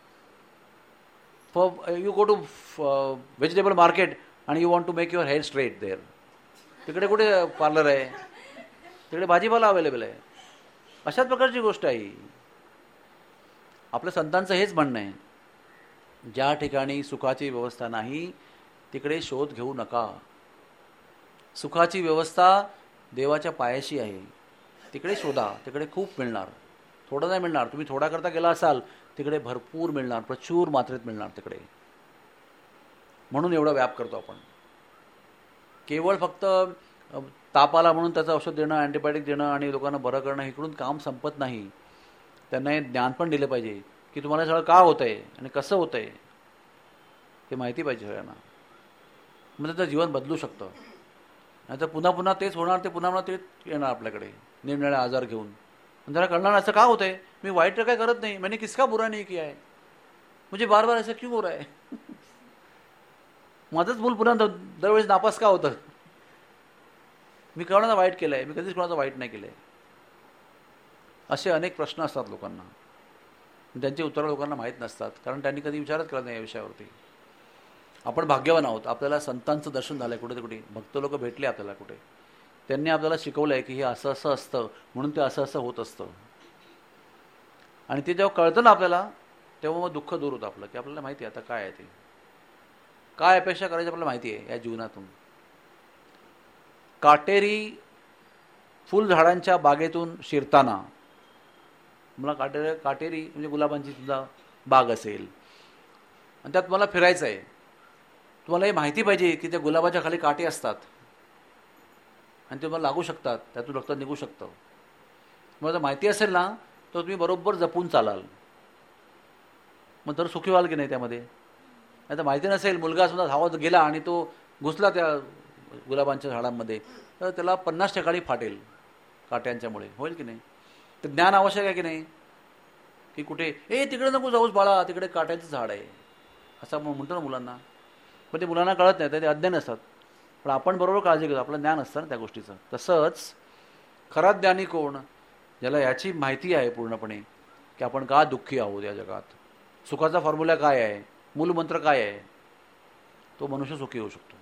For you go to vegetable market आणि you want to make your hair straight there, तिकडे कुठे पार्लर आहे, तिकडे भाजीपाला अवेलेबल आहे. अशाच प्रकारची गोष्ट आहे. आपल्या संतांचं हेच म्हणणं आहे, ज्या ठिकाणी सुखाची व्यवस्था नाही तिकडे शोध घेऊ नका. सुखाची व्यवस्था देवाच्या पायाशी आहे, तिकडे शोधा, तिकडे खूप मिळणार. थोडं नाही मिळणार. तुम्ही थोडा करता गेला असाल तिकडे भरपूर मिळणार, प्रचूर मात्रेत मिळणार तिकडे. म्हणून एवढा व्याप करतो आपण. केवळ फक्त ताप आला म्हणून त्याचं औषध देणं, अँटीबायोटिक देणं आणि लोकांना बरं करणं, इकडून काम संपत नाही. त्यांना हे ज्ञान पण दिलं पाहिजे की तुम्हाला सगळं का होतं आहे आणि कसं होतं आहे ते माहिती पाहिजे सगळ्यांना. म्हणजे त्याचं जीवन बदलू शकतं. नाही तर पुन्हा पुन्हा तेच होणार, ते पुन्हा पुन्हा तेच येणार आपल्याकडे निरनिराळे आजार घेऊन. जरा कळणार असं का होतं आहे, मी वाईट तर काय करत नाही, मैंने किसका बुरा नहीं किया है, मुझे बार बार असं क्यों हो रहा है, माझंच मूल पुन्हा दरवेळेस नापास का होतं, मी कोणाला वाईट केलं आहे, मी कधीच कोणाचं वाईट नाही केलं आहे. असे अनेक प्रश्न असतात लोकांना, त्यांची उत्तरं लोकांना माहीत नसतात, कारण त्यांनी कधी विचारच केला नाही या विषयावरती. आपण भाग्यवान आहोत, आपल्याला संतांचं दर्शन झालं आहे कुठे कुठे, भक्त लोक भेटले आपल्याला कुठे, त्यांनी आपल्याला शिकवलं आहे की हे असं असं असतं म्हणून ते असं असं होत असतं. आणि ते जेव्हा कळतं ना आपल्याला, तेव्हा मग दुःख दूर होतं आपलं, की आपल्याला माहिती आहे आता काय आहे ते, काय अपेक्षा करायची आपल्याला माहिती आहे या जीवनातून. काटेरी फुलझाडांच्या बागेतून शिरताना, मला काटेरी काटेरी म्हणजे गुलाबांची सुद्धा बाग असेल आणि त्यात मला फिरायचं आहे, तुम्हाला हे माहिती पाहिजे की त्या गुलाबाच्या खाली काटे असतात आणि ते मला लागू शकतात, त्यातून रक्त निघू शकतं. मग जर माहिती असेल ना तर तुम्ही बरोबर जपून चालाल, मग तर सुखी व्हाल की नाही त्यामध्ये. नाही तर माहिती नसेल, मुलगा सुद्धा धावत गेला आणि तो घुसला त्या गुलाबांच्या झाडांमध्ये, तर त्याला पन्नास ठिकाणी फाटेल काट्यांच्यामुळे, होईल की नाही. तर ज्ञान आवश्यक आहे की नाही, की कुठे ए तिकडे नको जाऊस बाळा, तिकडे काट्यांचं झाड आहे असं म्हणतो ना मुलांना. पण ते मुलांना कळत नाही, ते अज्ञान असतात. पण आपण बरोबर काळजी घेतो, आपलं ज्ञान असतं ना त्या गोष्टीचं. तसंच खरा ज्ञानी कोण, ज्याला याची माहिती आहे पूर्णपणे, की आपण का दुःखी आहोत या जगात, सुखाचा फॉर्म्युला काय आहे, मूलमंत्र काय आहे, तो मनुष्य सुखी होऊ शकतो.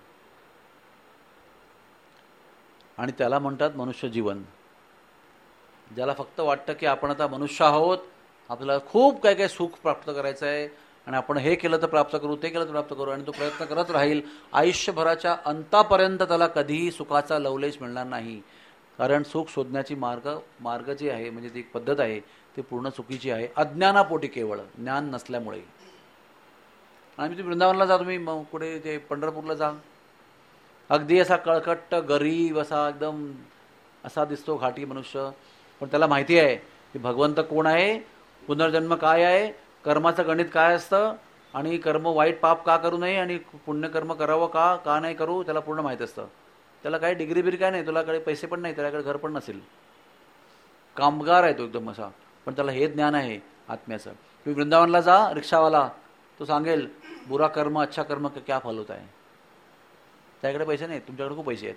आणि त्याला म्हणतात मनुष्य जीवन. ज्याला फक्त वाटतं की आपण आता मनुष्य आहोत, आपल्याला खूप काय काय सुख प्राप्त करायचं आहे आणि आपण हे केलं तर प्राप्त करू, ते केलं तर प्राप्त करू, आणि तो प्रयत्न करत राहील आयुष्यभराच्या अंतापर्यंत, त्याला कधीही सुखाचा लवलेश मिळणार नाही. कारण सुख शोधण्याची मार्ग मार्ग जी आहे, म्हणजे ती पद्धत आहे, ती पूर्ण चुकीची आहे, अज्ञानापोटी, केवळ ज्ञान नसल्यामुळे. आणि तुम्ही वृंदावनला जा, तुम्ही मग कुठे ते पंढरपूरला जा, अगदी असा कळकट्ट गरीब असा एकदम असा दिसतो घाटी मनुष्य, पण त्याला माहिती आहे की भगवंत कोण आहे, पुनर्जन्म काय आहे, कर्माचं गणित काय असतं, आणि कर्म वाईट पाप का करू नये आणि पुण्यकर्म करावं का का नाही करू, त्याला पूर्ण माहीत असतं. त्याला काही डिग्री बिरी काय नाही, तुलाकडे पैसे पण नाही, त्याच्याकडे घर पण नसेल, कामगार आहे तो एकदम असा, पण त्याला हे ज्ञान आहे आत्म्याचं. तुम्ही वृंदावनला जा, रिक्षावाला तो सांगेल बुरा कर्म अच्छा कर्म क्या फल होता है. त्याकडे पैसे नाहीत, तुमच्याकडे खूप पैसे आहेत.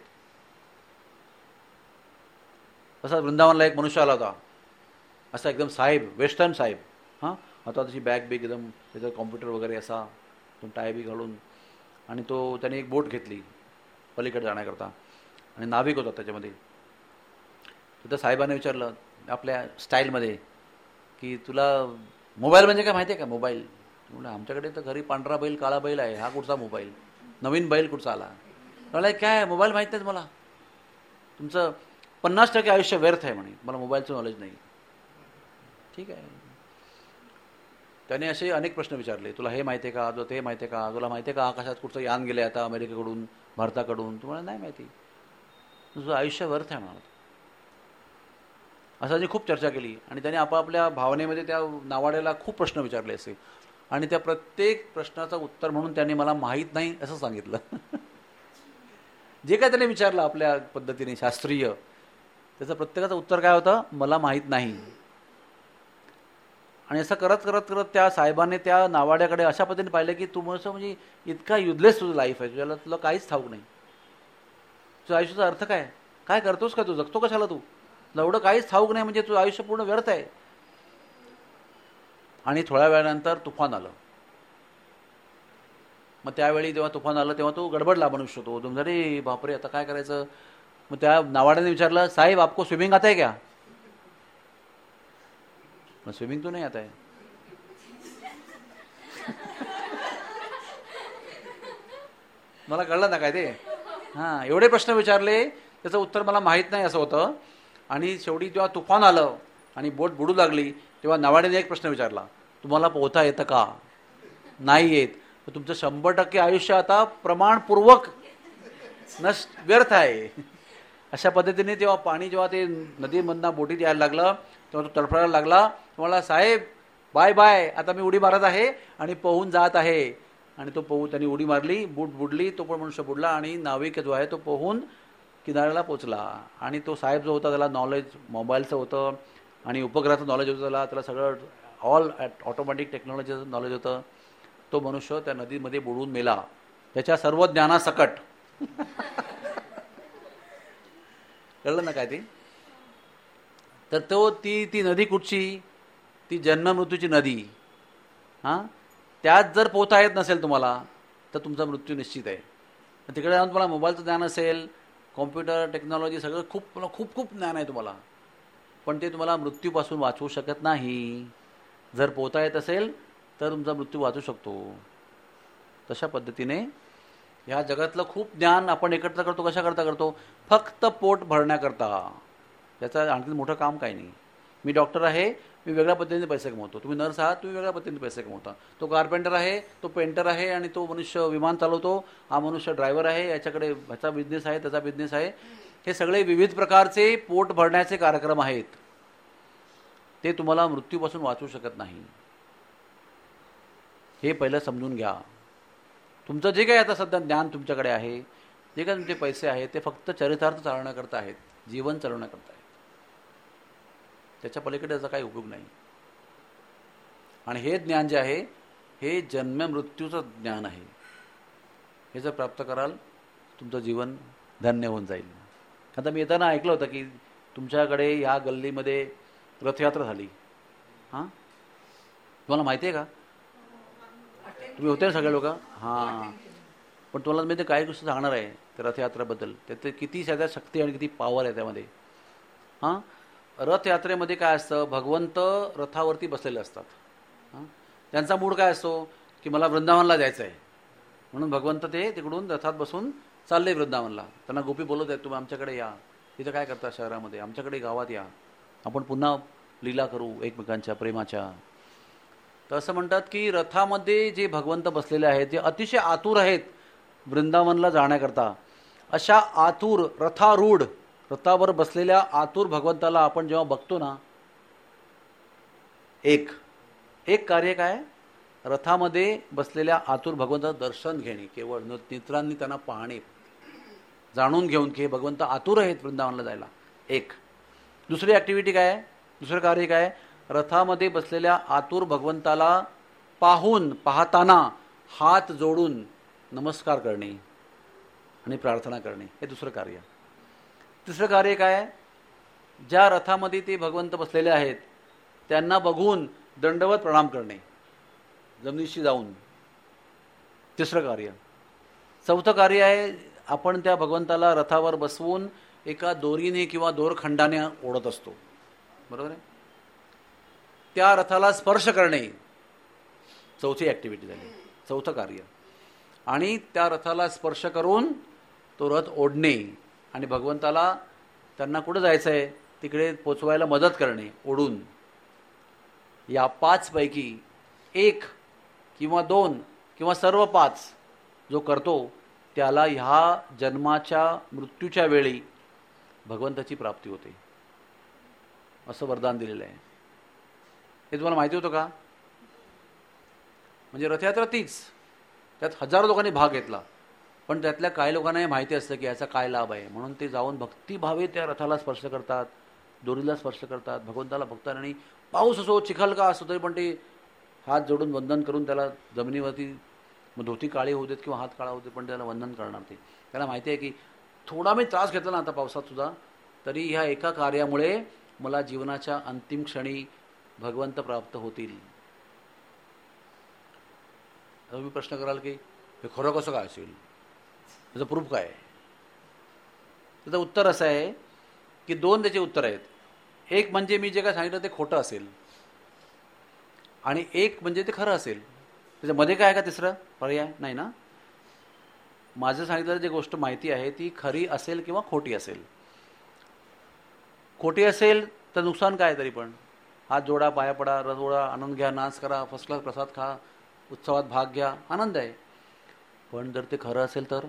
तसा वृंदावनला एक मनुष्य आला होता, असा एकदम साहेब, वेस्टर्न साहेब, हां, आता तशी बॅग बिग एकदम, त्याचं कॉम्प्युटर वगैरे असा, तो टाय बी घालून, आणि तो त्याने एक बोट घेतली पलीकडे जाण्याकरता, आणि नाविक होता त्याच्यामध्ये. तर साहेबाने विचारलं आपल्या स्टाईलमध्ये की तुला मोबाईल म्हणजे काय माहिती आहे का, मोबाईल. म्हणलं आमच्याकडे तर घरी पांढरा बैल काळा बैल आहे, हा कुठचा मोबाईल, नवीन बैल कुठचा आला. मला काय मोबाईल माहीत नाही मला, तुमचं पन्नास टक्के आयुष्य व्यर्थ आहे म्हणे, मला मोबाईलचं नॉलेज नाही. ठीक आहे. त्याने असे अनेक प्रश्न विचारले, तुला हे माहिती आहे का, तुला ते माहिती आहे का, तुला माहिती आहे का आकाशात कुठचं यान गेले आता अमेरिकेकडून भारताकडून, तुम्हाला नाही माहिती, तुझं आयुष्य व्यर्थ आहे म्हणाला. असं त्यांनी खूप चर्चा केली, आणि त्याने आपापल्या भावनेमध्ये त्या नावाड्याला खूप प्रश्न विचारले असे, आणि त्या प्रत्येक प्रश्नाचं उत्तर म्हणून त्याने मला माहीत नाही असं सांगितलं. जे काय त्याने विचारलं आपल्या पद्धतीने शास्त्रीय, त्याचं प्रत्येकाचं उत्तर काय होतं, मला माहीत नाही. आणि असं करत करत करत त्या साहेबाने त्या नावाड्याकडे अशा पद्धतीने पाहिलं की तू असं म्हणजे इतका युजलेस तुझं लाईफ आहे, तुझ्याला तुला काहीच ठाऊक नाही, तुझ्या आयुष्याचा अर्थ काय, काय करतोस का तू, जगतो कशाला तू, एवढं काहीच ठाऊक नाही, म्हणजे तुझं आयुष्य पूर्ण व्यर्थ आहे. आणि थोड्या वेळानंतर तुफान आलं. मग त्यावेळी जेव्हा तुफान आलं तेव्हा तो गडबडला मनुष्य, तो तुम अरे बापरे आता काय करायचं. मग त्या नावाड्याने विचारलं, साहेब आपको स्विमिंग आता है क्या. मग स्विमिंग तो नाही आता है. मला कळलं ना काय ते, हां, एवढे प्रश्न विचारले, त्याचं उत्तर मला माहीत नाही असं होतं. आणि शेवटी जेव्हा तुफान आलं आणि बोट बुडू लागली, तेव्हा नावाड्याने एक प्रश्न विचारला, तुम्हाला पोहता येतं का. नाही येत, तर तुमचं शंभर टक्के आयुष्य आता प्रमाणपूर्वक नष्ट व्यर्थ आहे. अशा पद्धतीने तेव्हा पाणी जेव्हा ते नदीमधनं बोटीत यायला लागलं तेव्हा तो तडफडायला लागला. तुम्हाला साहेब बाय बाय, आता मी उडी मारत आहे आणि पोहून जात आहे. आणि तो पोहू त्यांनी उडी मारली, बोट बुडली, तो पण मनुष्य बुडला, आणि नाविक जो आहे तो पोहून किनाऱ्याला पोचला. आणि तो साहेब जो होता त्याला नॉलेज मोबाईलचं होतं आणि उपग्रहाचं नॉलेज होतं, त्याला त्याला सगळं ऑल ऑटोमॅटिक टेक्नॉलॉजीचं नॉलेज होतं. तो मनुष्य त्या नदीमध्ये बुडून मेला, त्याच्या सर्व ज्ञानासकट. कळलं ना काय ते. तर तो ती ती नदी कुठची, ती जन्म मृत्यूची नदी. हां, त्यात जर पोहता येत नसेल तुम्हाला तर तुमचा मृत्यू निश्चित आहे. तिकडे जाऊन तुम्हाला मोबाईलचं ज्ञान असेल, कॉम्प्युटर टेक्नॉलॉजी सगळं खूप खूप खूप ज्ञान आहे तुम्हाला, पण ते तुम्हाला मृत्यूपासून वाचवू शकत नाही. जर पोहता येत असेल तर तुमचा मृत्यू वाचू शकतो. तशा पद्धतीने ह्या जगातलं खूप ज्ञान आपण एकत्र करतो. कशा करता करतो, फक्त पोट भरण्याकरता. त्याचं आणखी मोठं काम काही नाही. मी डॉक्टर आहे, मी वेगळ्या पद्धतीने पैसे कमवतो. तुम्ही नर्स आहात, तुम्ही वेगळ्या पद्धतीने पैसे कमवता. तो कार्पेंटर आहे, तो पेंटर आहे, आणि तो मनुष्य विमान चालवतो, हा मनुष्य ड्रायव्हर आहे, याच्याकडे ह्याचा बिझनेस आहे, त्याचा बिझनेस आहे. हे सगळे विविध प्रकारचे पोट भरण्याचे कार्यक्रम आहेत. ते तुम्हाला मृत्यूपासून वाचवू शकत नाही. हे पहिलं समजून घ्या. तुमचं जे काही आता सध्या ज्ञान तुमच्याकडे आहे, जे काही तुमचे पैसे आहेत, ते फक्त चरितार्थ चालवण्याकरता आहेत, जीवन चालवण्याकरता आहेत. त्याच्या पलीकडे त्याचा काही उपयोग नाही. आणि हे ज्ञान जे आहे हे जन्म मृत्यूचं ज्ञान आहे. हे जर प्राप्त कराल तुमचं जीवन धन्य होऊन जाईल. आता मी येताना ऐकलं होतं की तुमच्याकडे ह्या गल्लीमध्ये रथयात्रा झाली. हां, तुम्हाला माहिती आहे का? तुम्ही होते ना सगळे लोक? हां, पण तुम्हाला मी ते काही गोष्टी सांगणार आहे त्या रथयात्रेबद्दल. त्याचे किती सध्या शक्ती आणि किती पॉवर आहे त्यामध्ये. हां, रथयात्रेमध्ये काय असतं, भगवंत रथावरती बसलेले असतात. हां, त्यांचा मूड काय असतो की मला वृंदावनला जायचं आहे, म्हणून भगवंत ते तिकडून रथात बसून चालले वृंदावनला. त्यांना गोपी बोलत आहेत, तुम्ही आमच्याकडे या, तिथं काय करता शहरामध्ये, आमच्याकडे गावात या, आपण पुन्हा लीला करू एकमेकांच्या प्रेमाच्या. तर असं म्हणतात की रथामध्ये जे भगवंत बसलेले आहेत, जे अतिशय आतुर आहेत वृंदावनला जाण्याकरता, अशा आतुर रथारूढ रथावर बसलेल्या आतुर भगवंताला आपण जेव्हा बघतो ना, एक एक कार्य काय, रथामध्ये बसलेल्या आतुर भगवंताचं दर्शन घेणे, केवळ नेत्रांनी त्यांना पाहणे, जाणून घेऊन की हे भगवंत आतुर आहेत वृंदावनला जायला. एक दुसरी ॲक्टिव्हिटी काय, दुसरं कार्य काय, रथामध्ये बसलेल्या आतुर भगवंताला पाहून पाहताना हात जोडून नमस्कार करणे आणि प्रार्थना करणे, हे दुसरं कार्य. तिसरं कार्य काय, ज्या रथामध्ये ते भगवंत बसलेले आहेत त्यांना बघून दंडवत प्रणाम करणे, जमिनीशी जाऊन, तिसरं कार्य. चौथं कार्य आहे, आपण त्या भगवंताला रथावर बसवून एका दोरीने किंवा दोरखंडाने ओढत असतो, बरोबर आहे, त्या रथाला स्पर्श करणे, चौथी ॲक्टिव्हिटी झाली, चौथं कार्य. आणि त्या रथाला स्पर्श करून तो रथ ओढणे आणि भगवंताला त्यांना कुठं जायचं आहे तिकडे पोचवायला मदत करणे ओढून. या पाचपैकी एक किंवा दोन किंवा सर्व पाच जो करतो त्याला ह्या जन्माच्या मृत्यूच्या वेळी भगवंताची प्राप्ती होते, असं वरदान दिलेलं आहे. हे तुम्हाला माहिती होतं का? म्हणजे रथयात्रा तीच, त्यात हजारो लोकांनी भाग घेतला, पण त्यातल्या काही लोकांना हे माहिती असतं की याचा काय लाभ आहे, म्हणून ते जाऊन भक्तिभावे त्या रथाला स्पर्श करतात, दोरीला स्पर्श करतात, भगवंताला बघतात. आणि पाऊस असो चिखल का असो तरी पण ते हात जोडून वंदन करून त्याला जमिनीवरती, मग धोती काळी होऊ देत किंवा हात काळा होते पण त्याला वंदन करणार. ते त्याला माहिती आहे की थोडा मी त्रास घेतला ना आता पावसात सुद्धा, तरी ह्या एका कार्यामुळे मला जीवनाच्या अंतिम क्षणी भगवंत प्राप्त होतील. तुम्ही प्रश्न कराल की हे खरं कसं काय असेल, त्याचं प्रूफ काय आहे? त्याचं उत्तर असं आहे की दोन त्याचे उत्तर आहेत. एक म्हणजे मी जे काय सांगितलं ते खोटं असेल, आणि एक म्हणजे ते खरं असेल. त्याच्यामध्ये काय आहे का तिसरं पर्याय? नाही ना. माझं सांगितलेलं जे गोष्ट माहिती आहे ती खरी असेल किंवा खोटी असेल. खोटी असेल तर नुकसान काय, तरी पण हात जोडा, पाया पडा, रथ ओढा, आनंद घ्या, नाच करा, फर्स्ट क्लास प्रसाद खा, उत्सवात भाग घ्या, आनंद आहे. पण जर ते खरं असेल तर,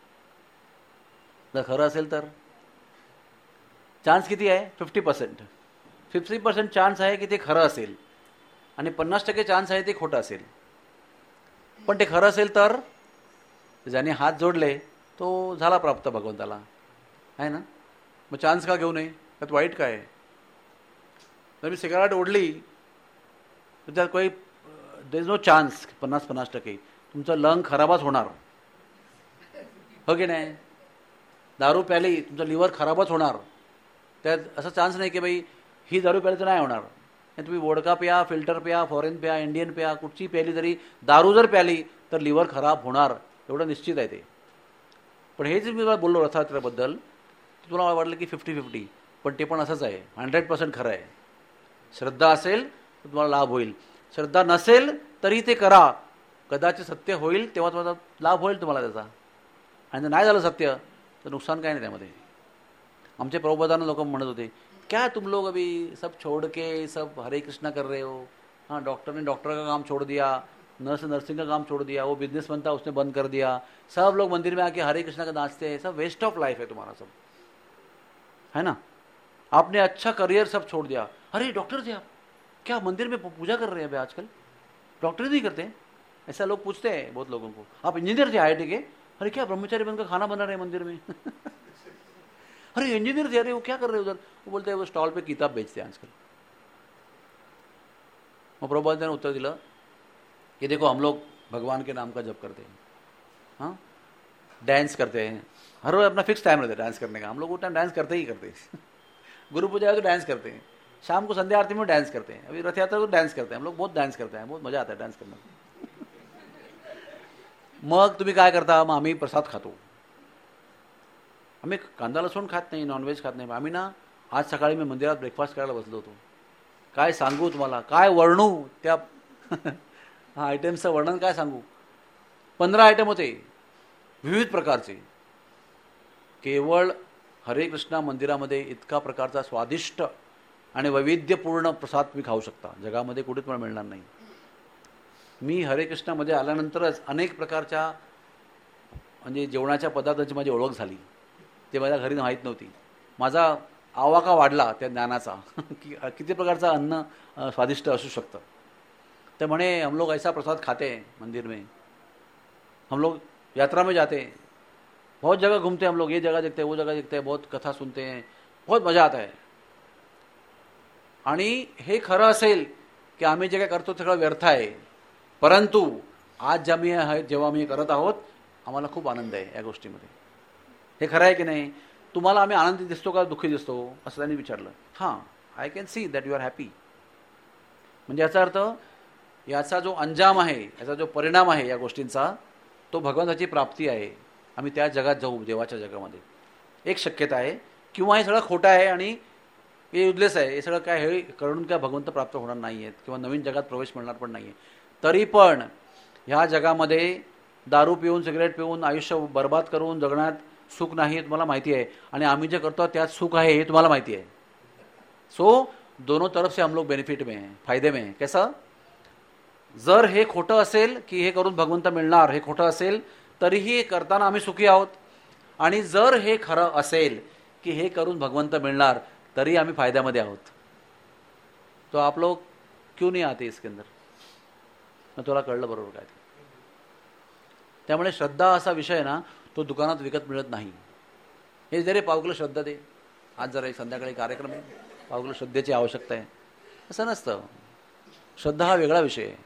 जर खरं असेल तर चान्स किती आहे? Fifty percent fifty percent chance आहे की ते खरं असेल, आणि पन्नास टक्के चान्स आहे ते खोटं असेल. पण ते खरं असेल तर ज्याने हात जोडले तो झाला प्राप्त भगवंताला, आहे ना. मग चान्स का घेऊ नये? त्यात वाईट काय आहे? जर मी सिगारेट ओढली तर त्यात काही देर इज नो चान्स पन्नास पन्नास टक्के तुमचं लंग खराबच होणार, हो की नाही. दारू प्याली तुमचं लिव्हर खराबच होणार, त्यात असा चान्स नाही की बाई ही दारू प्याली तर नाही होणार. तुम्ही वोडका प्या, फिल्टर प्या, फॉरेन प्या, इंडियन प्या, कुठची प्याली तरी दारू जर प्याली तर लिव्हर खराब होणार, एवढं निश्चित आहे ते. पण हे जे मी मला बोललो रथयात्रेबद्दल, तुला वाटलं की फिफ्टी फिफ्टी, पण ते पण असंच आहे, हंड्रेड पर्सेंट खरं आहे. श्रद्धा असेल तर तुम्हाला लाभ होईल, श्रद्धा नसेल तरी ते करा, कदाचित सत्य होईल तेव्हा तुम्हाला लाभ होईल तुम्हाला त्याचा. आणि जर नाही झालं सत्य तर नुकसान काय नाही त्यामध्ये. आमचे प्रभुपादांना लोक म्हणत होते, क्या तुम लोग अभी सब छोड़ के सब हरे कृष्णा कर रहे हो. हाँ, डॉक्टर ने डॉक्टर का काम छोड़ दिया, नर्स नर्सिंग का काम छोड़ दिया, वो बिजनेस बनता उसने बंद कर दिया, सब लोग मंदिर में आके हरे कृष्णा का नाचते हैं, सब वेस्ट ऑफ लाइफ है तुम्हारा सब, है ना. आपने अच्छा करियर सब छोड़ दिया. अरे डॉक्टर थे आप, क्या मंदिर में पूजा कर रहे हैं अभी आजकल? डॉक्टर नहीं करते, ऐसा लोग पूछते हैं बहुत लोगों को. आप इंजीनियर थे आई आई टी के, अरे क्या ब्रह्मचारी बनकर खाना बना रहे हैं मंदिर में. अरे इंजीनियर थे, अरे वो क्या कर रहे हैं उधर? वो बोलते हैं वो स्टॉल पे किताब बेचते हैं आजकल. और प्रभुपाद ने उत्तर दिला कि देखो हम लोग भगवान के नाम का जप करते हैं, हाँ, डांस करते हैं, हर रोज अपना फिक्स टाइम रहता है डांस करने का. हम लोग वो टाइम डांस करते ही करते हैं. गुरु पूजा है तो डांस करते हैं, शाम को संध्या आरती में डांस करते हैं, अभी रथ यात्रा को डांस करते हैं हम लोग, बहुत डांस करते हैं, बहुत मजा आता है डांस करना. मग तुम्ही काय करता, मग आम्ही प्रसाद खातो. आम्ही कांदा लसूण खात नाही, नॉनव्हेज खात नाही. आम्ही ना आज सकाळी मी मंदिरात ब्रेकफास्ट करायला बसलो होतो. काय सांगू तुम्हाला, काय वर्णू त्या हा आयटमचं वर्णन काय सांगू. पंधरा आयटम होते विविध प्रकारचे. केवळ हरे कृष्णा मंदिरामध्ये इतका प्रकारचा स्वादिष्ट आणि वैविध्यपूर्ण प्रसाद तुम्ही खाऊ शकता, जगामध्ये कुठेच पण मिळणार नाही. मी हरे कृष्णामध्ये आल्यानंतरच अनेक प्रकारच्या म्हणजे जेवणाच्या पदार्थांची माझी ओळख झाली. ते माझ्या घरी माहीत नव्हती. माझा आवाका वाढला त्या ज्ञानाचा की किती प्रकारचं अन्न स्वादिष्ट असू शकतं. ते म्हणे हम लोग ऐसा प्रसाद खाते हैं मंदिर में, हम लोग यात्रा में जाते हैं, बहुत जगह घूमते हैं हम लोग, ये जगह देखते हैं वो जगह देखते हैं, बहुत कथा सुनते हैं, बहुत मजा आता है. आणि हे खरं असेल की आम्ही जे काय करतो ते सगळं व्यर्थ आहे, परंतु आज ज्या मी जेव्हा मी करत आहोत आम्हाला खूप आनंद आहे या गोष्टीमध्ये. हे खरं आहे की नाही. तुम्हाला आम्ही आनंदी दिसतो का दुःखी दिसतो असं त्यांनी विचारलं. हां, I can see that you are happy. म्हणजे याचा अर्थ याचा जो अंजाम आहे, याचा जो परिणाम आहे या गोष्टींचा, तो भगवंताची प्राप्ती आहे. आम्ही त्या जगात जाऊ, देवाच्या जगामध्ये. एक शक्यता आहे. किंवा हे सगळं खोटं आहे आणि हे युजलेस आहे, हे सगळं काय हे करून काय भगवंत प्राप्त होणार नाही आहेत किंवा नवीन जगात प्रवेश मिळणार पण नाही आहे. तरी पण ह्या जगामध्ये दारू पिऊन सिगरेट पिऊन आयुष्य बर्बाद करून जगण्यात सुख नाही हे तुम्हाला माहिती आहे, आणि आम्ही जे करतो त्यात सुख आहे हे तुम्हाला माहिती आहे. सो दोनों तरफ से हम लोग बेनिफिट में हैं, फायदे में हैं. कैसा, जर हे खोटं असेल की हे करून भगवंत मिळणार, हे खोटं असेल तरीही करताना आम्ही सुखी आहोत, आणि जर हे खरं असेल की हे करून भगवंत मिळणार तरी आम्ही फायद्यामध्ये आहोत. तो आप लोग क्यों नहीं आते इसके अंदर. मग तुला कळलं बरोबर काय ते. त्यामुळे श्रद्धा असा विषय ना तो दुकानात विकत मिळत नाही. हे जरे पाव किलो श्रद्धा दे, आज जरा एक संध्याकाळी कार्यक्रम आहे, पाव किलो श्रद्धेची आवश्यकता आहे, असं नसतं. श्रद्धा हा वेगळा विषय आहे.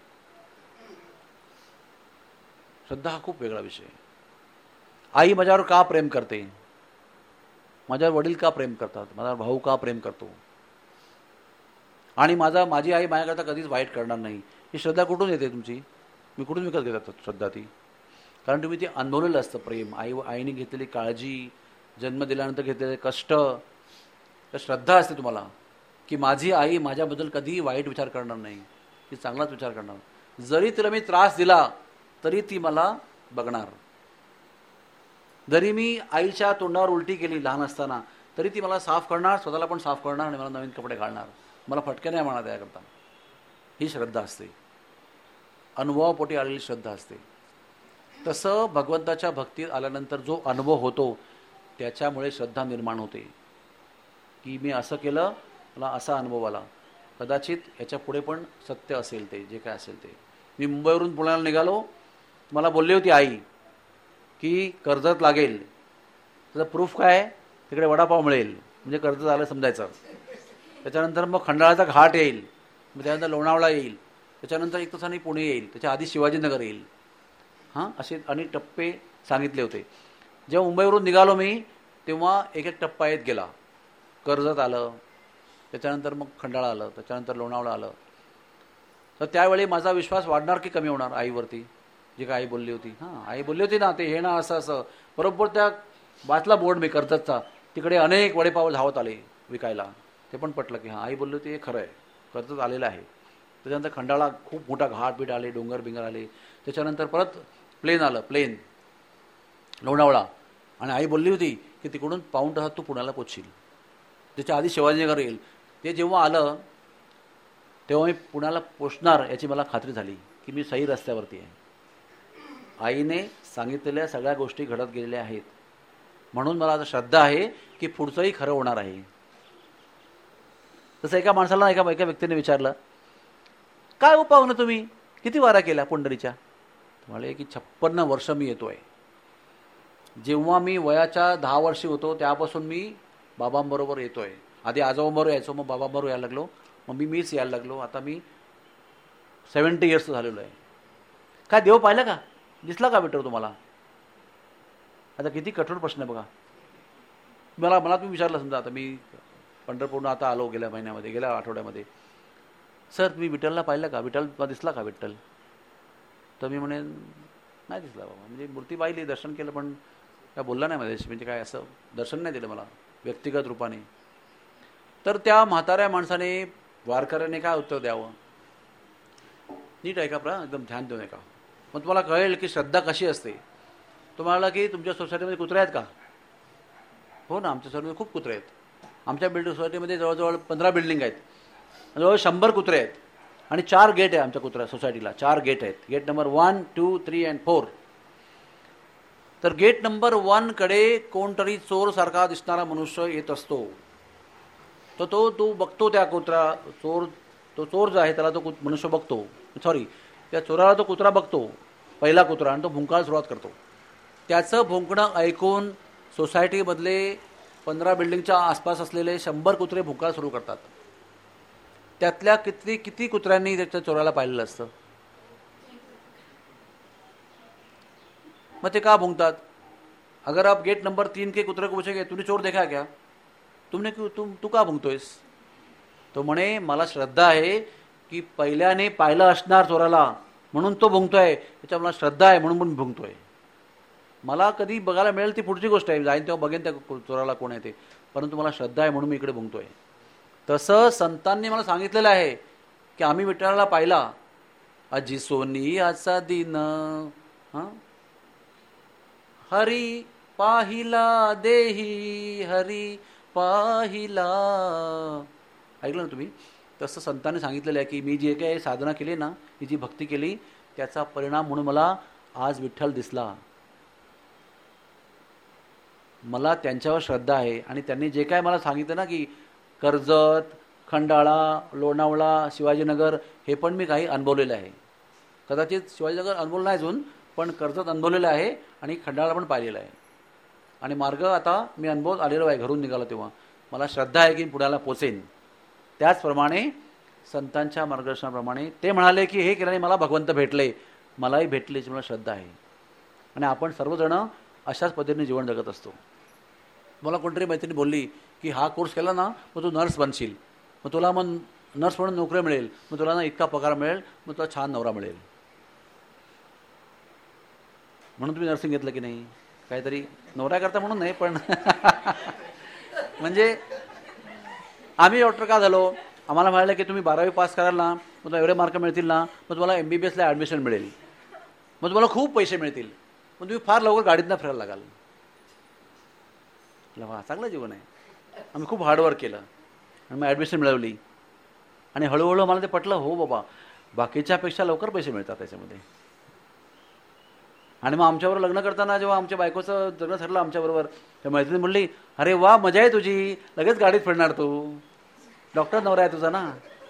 श्रद्धा हा खूप वेगळा विषय आहे. आई माझ्यावर का प्रेम करते, माझ्यावर वडील का प्रेम करतात, माझा भाऊ का प्रेम करतो, आणि माझा माझी आई माझ्याकरता कधीच वाईट करणार नाही, ही श्रद्धा कुठून येते तुमची. मी कुठून विकत घेतात श्रद्धा ती. कारण तुम्ही ते अनुभवलेलं असतं प्रेम, आई आईने घेतलेली काळजी, जन्म दिल्यानंतर घेतलेले कष्ट, तर श्रद्धा असते तुम्हाला की माझी आई माझ्याबद्दल कधीही वाईट विचार करणार नाही, ती चांगलाच विचार करणार. जरी तिला मी त्रास दिला तरी ती मला बघणार. जरी मी आईच्या तोंडावर उलटी केली लहान असताना तरी ती मला साफ करणार, स्वतःला पण साफ करणार आणि मला नवीन कपडे घालणार, मला फटके नाही म्हणणार त्याकरता. ही श्रद्धा असते, अनुभवापोटी आलेली श्रद्धा असते. तसं भगवंताच्या भक्तीत आल्यानंतर जो अनुभव होतो त्याच्यामुळे श्रद्धा निर्माण होते की मी असं केलं, मला असा अनुभव आला. कदाचित याच्या पुढे पण सत्य असेल ते जे काय असेल ते. मी मुंबईवरून पुण्याला निघालो, मला बोलली होती आई की कर्जत लागेल, त्याचं प्रूफ काय, तिकडे वडापाव मिळेल म्हणजे कर्जत आलं समजायचं. त्याच्यानंतर मग खंडाळाचा घाट येईल, मग त्यानंतर लोणावळा येईल, त्याच्यानंतर एक तासाने पुणे येईल, त्याच्या आधी शिवाजीनगर येईल. हां, असे अनेक टप्पे सांगितले होते. जेव्हा मुंबईवरून निघालो मी तेव्हा एक एक टप्पा येत गेला. कर्जत आलं, त्याच्यानंतर मग खंडाळा आलं, त्याच्यानंतर लोणावळा आलं. तर त्यावेळी माझा विश्वास वाढणार की कमी होणार आईवरती, जी काय आई बोलली होती. हां, आई बोलली होती ना ते हे ना असं असं. बरोबर त्या वाचला बोर्ड मी कर्जतचा, तिकडे अनेक वडेपाव धावत आले विकायला. ते पण पटलं की हां आई बोलली होती हे खरं आहे, कर्जत आलेलं आहे. त्याच्यानंतर खंडाळा खूप मोठा घाट बीट आले, डोंगर बिंगर आले. त्याच्यानंतर परत प्लेन आलं, प्लेन लोणावळा. आणि आई बोलली होती की तिकडून पाऊण तासात तू पुण्याला पोचशील, त्याच्या आधी शिवाजीनगर येईल. ते जेव्हा आलं तेव्हा मी पुण्याला पोचणार याची मला खात्री झाली की मी सही रस्त्यावरती आहे. आईने सांगितलेल्या सगळ्या गोष्टी घडत गेलेल्या आहेत, म्हणून मला आता श्रद्धा आहे की पुढचंही खरं होणार आहे. तसं एका माणसाला एका एका व्यक्तीने विचारलं, काय उपाव ना तुम्ही किती वारा केला पंढरीच्या. म्हणाले की छप्पन्न वर्ष मी येतोय. जेव्हा मी वयाच्या दहा वर्षी होतो त्यापासून मी बाबांबरोबर येतोय. आधी आजोबांबरोबर यायचो, मग बाबांबरोबर यायला लागलो, मग मी मीच यायला लागलो. आता मी सेवन्टी इयर्स झालेलो आहे. काय देव पाहिलं का, दिसला का बेटर तुम्हाला. आता किती कठोर प्रश्न आहे बघा. मला मला तुम्ही विचारलं समजा, आता मी पंढरपूरहून आता आलो गेल्या महिन्यामध्ये, गेल्या आठवड्यामध्ये. सर तुम्ही विठ्ठलला पाहिलं का, विठ्ठल तुला दिसला का विठ्ठल? तर मी म्हणे नाही दिसला बाबा. म्हणजे मूर्ती पाहिली, दर्शन केलं, पण काय बोलला नाही माझ्याशी, म्हणजे काय असं दर्शन नाही दिलं मला व्यक्तिगत रूपाने. तर त्या म्हाताऱ्या माणसाने, वारकऱ्याने काय उत्तर द्यावं? नीट ऐका प्रा, एकदम ध्यान देऊ नका. मग तुम्हाला कळेल की श्रद्धा कशी असते. तुम्हाला की तुमच्या सोसायटीमध्ये कुत्रे आहेत का? हो ना, आमच्या सोसायटीमध्ये खूप कुत्रे आहेत. आमच्या बिल्डिंग सोसायटीमध्ये जवळजवळ पंधरा बिल्डिंग आहेत, जवळ शंभर कुत्रे आहेत आणि चार गेट आहे आमच्या कुत्र्या सोसायटीला. चार गेट आहेत, gate number one two three and four. तर गेट नंबर वनकडे कोणतरी चोरसारखा दिसणारा मनुष्य येत असतो. तर तो तो बघतो त्या कुत्रा, चोर तो चोर जो आहे त्याला तो मनुष्य बघतो, सॉरी त्या चोराला तो कुत्रा बघतो, पहिला कुत्रा, आणि तो भुंकायला सुरुवात करतो. त्याचं भुंकणं ऐकून सोसायटीमधले पंधरा बिल्डिंगच्या आसपास असलेले शंभर कुत्रे भुंकायला सुरू करतात. त्यातल्या किती किती कुत्र्यांनी त्याच्या चोराला पाहिलेलं असतं? मग ते का भुंकतात? अगर आप गेट नंबर तीन के कुत्रे को पूछेंगे तूने चोर देखा क्या, तुमने क्यों तुम तू का भुंकतोयस? तो म्हणे मला श्रद्धा आहे की पहिल्याने पाहिलं असणार चोराला म्हणून तो भुंकतोय, त्याच्या मला श्रद्धा आहे म्हणून पण भुंकतोय. मला कधी बघायला मिळेल ती पुढची गोष्ट आहे, जाईन तेव्हा बघेन त्या चोराला कोण आहे ते, परंतु मला श्रद्धा आहे म्हणून मी इकडे भुंकतोय. तसं संतांनी मला सांगितलेलं आहे की आम्ही विठ्ठलाला पाहिला, अजी सोनी आजचा दिन हां हरी पाहिला देही हरी पाहिला. ऐकलं ना तुम्ही? तसं संतांनी सांगितलेलं आहे की मी जे काही साधना केली ना, ही जी भक्ती केली, त्याचा परिणाम म्हणून मला आज विठ्ठल दिसला. मला त्यांच्यावर श्रद्धा आहे आणि त्यांनी जे काय मला सांगितलं ना की कर्जत, खंडाळा, लोणावळा, शिवाजीनगर हे पण मी काही अनुभवलेलं आहे. कदाचित शिवाजीनगर अनुभवलं नाही अजून, पण कर्जत अनुभवलेलं आहे आणि खंडाळा पण पाहिलेलं आहे. आणि मार्ग आता मी अनुभव आलेलो आहे, घरून निघालो तेव्हा. मला श्रद्धा आहे की पुण्याला पोचेन. त्याचप्रमाणे संतांच्या मार्गदर्शनाप्रमाणे ते म्हणाले की हे केल्याने मला भगवंत भेटले, मलाही भेटल्याची मला श्रद्धा आहे. आणि आपण सर्वजण अशाच पद्धतीने जीवन जगत असतो. मला कोणतरी मैत्रिणी बोलली की हा कोर्स केला ना मग तू नर्स बनशील, मग तुला मग नर्स म्हणून नोकरी मिळेल, मग तुला ना इतका पगार मिळेल, मग तुला छान नवरा मिळेल. म्हणून तुम्ही नर्सिंग घेतलं की नाही? काहीतरी नवरा करता म्हणून नाही, पण म्हणजे आम्ही डॉक्टर का झालो, आम्हाला म्हणाले की तुम्ही बारावी पास कराल ना, मग तुला एवढे मार्क मिळतील ना, मग तुम्हाला एम बी बी एसला ॲडमिशन मिळेल, मग तुम्हाला खूप पैसे मिळतील, मग तुम्ही फार लवकर गाडीतनं फिरायला लागाल. वा चांगलं जीवन आहे. आम्ही खूप हार्डवर्क केलं आणि मग ॲडमिशन मिळवली आणि हळूहळू मला ते पटलं, हो बाबा बाकीच्यापेक्षा लवकर पैसे मिळतात त्याच्यामध्ये. आणि मग आमच्याबरोबर लग्न करताना जेव्हा आमच्या बायकोचं लग्न ठरलं आमच्याबरोबर, त्या मैत्रिणी म्हणली अरे वा मजा आहे तुझी, लगेच गाडीत फिरणार तू, डॉक्टर नवरा आहे तुझा ना.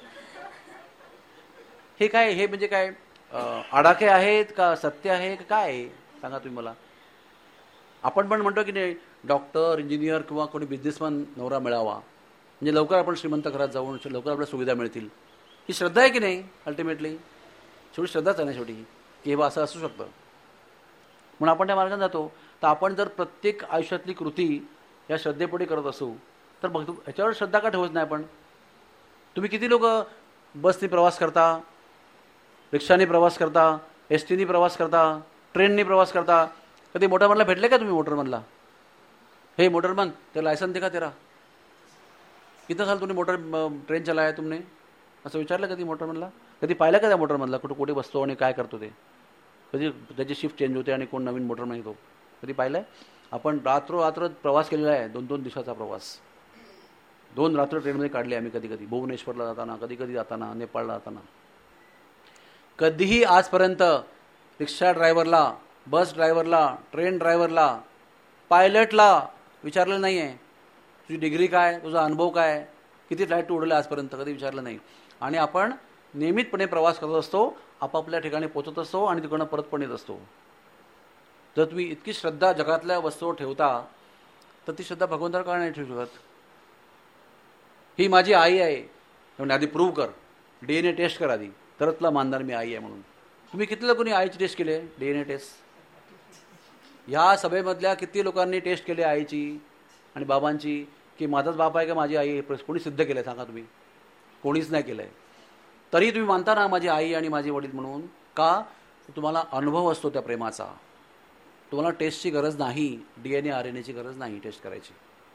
हे काय, हे म्हणजे काय आडाखे आहेत का सत्य आहे का काय सांगा तुम्ही मला. आपण पण म्हणतो की नाही डॉक्टर, इंजिनियर किंवा कोणी बिझनेसमॅन नवरा मिळावा म्हणजे लवकर आपण श्रीमंत घरात जाऊन लवकर आपल्याला सुविधा मिळतील, ही श्रद्धा आहे की नाही? अल्टिमेटली शेवटी श्रद्धाच आहे ना शेवटी, की हे असं असू शकतं म्हणून आपण त्या मार्गाने जातो. तर आपण जर प्रत्येक आयुष्यातली कृती या श्रद्धेपोटी करत असू तर मग ह्याच्यावर श्रद्धा का ठेवत नाही आपण? तुम्ही किती लोक बसनी प्रवास करता, रिक्षाने प्रवास करता, एस टीने प्रवास करता, ट्रेनने प्रवास करता, कधी मोटरमनला भेटले का तुम्ही? मोटरमनला, हे मोटरमन ते लायसन दे का तेरा, कितना साल तुम्ही मोटर ट्रेन चलाया तुमने, असं विचारलं कधी मोटरमनला? कधी पाहिलं का त्या मोटरमनला कुठं कुठे बसतो आणि काय करतो ते? कधी त्याची शिफ्ट चेंज होते आणि कोण नवीन मोटरमॅन येतो, कधी पाहिलं आहे? आपण रात्र रात्र प्रवास केलेला आहे, दोन दोन दिवसाचा प्रवास, दोन रात्र ट्रेनमध्ये काढले आम्ही, कधी कधी भुवनेश्वरला जाताना, कधी कधी जाताना, नेपाळला जाताना. कधीही आजपर्यंत रिक्षा ड्रायव्हरला, बस ड्रायव्हरला, ट्रेन ड्रायव्हरला, पायलटला विचारलं नाही आहे तुझी डिग्री काय, तुझा अनुभव काय, किती फ्लाईट तू उडवले आजपर्यंत, कधी विचारलं नाही. आणि आपण नियमितपणे प्रवास करत असतो, आपापल्या ठिकाणी पोचत असतो आणि तिकडनं परत पण येत असतो. जर तुम्ही इतकी श्रद्धा जगातल्या वस्तूवर ठेवता तर ती श्रद्धा भगवंतावर का नाही ठेवू शकत? ही माझी आई आहे म्हणजे आधी प्रूव्ह कर, डी एन ए टेस्ट कर आधी, तरच तुला मानणार मी आई आहे म्हणून. तुम्ही किती लोकांनी आईची टेस्ट केली आहे? डी एन ए टेस्ट ह्या सभेमधल्या किती लोकांनी टेस्ट केली आईची आणि बाबांची की माझाच बाप आहे का माझी आई आहे, कोणी सिद्ध केलं आहे सांगा तुम्ही? कोणीच नाही केलं आहे. तरी तुम्ही मानता ना माझी आई आणि माझे वडील म्हणून. का? तुम्हाला अनुभव असतो त्या प्रेमाचा. तुम्हाला टेस्टची गरज नाही, D N A R N एची गरज नाही टेस्ट करायची.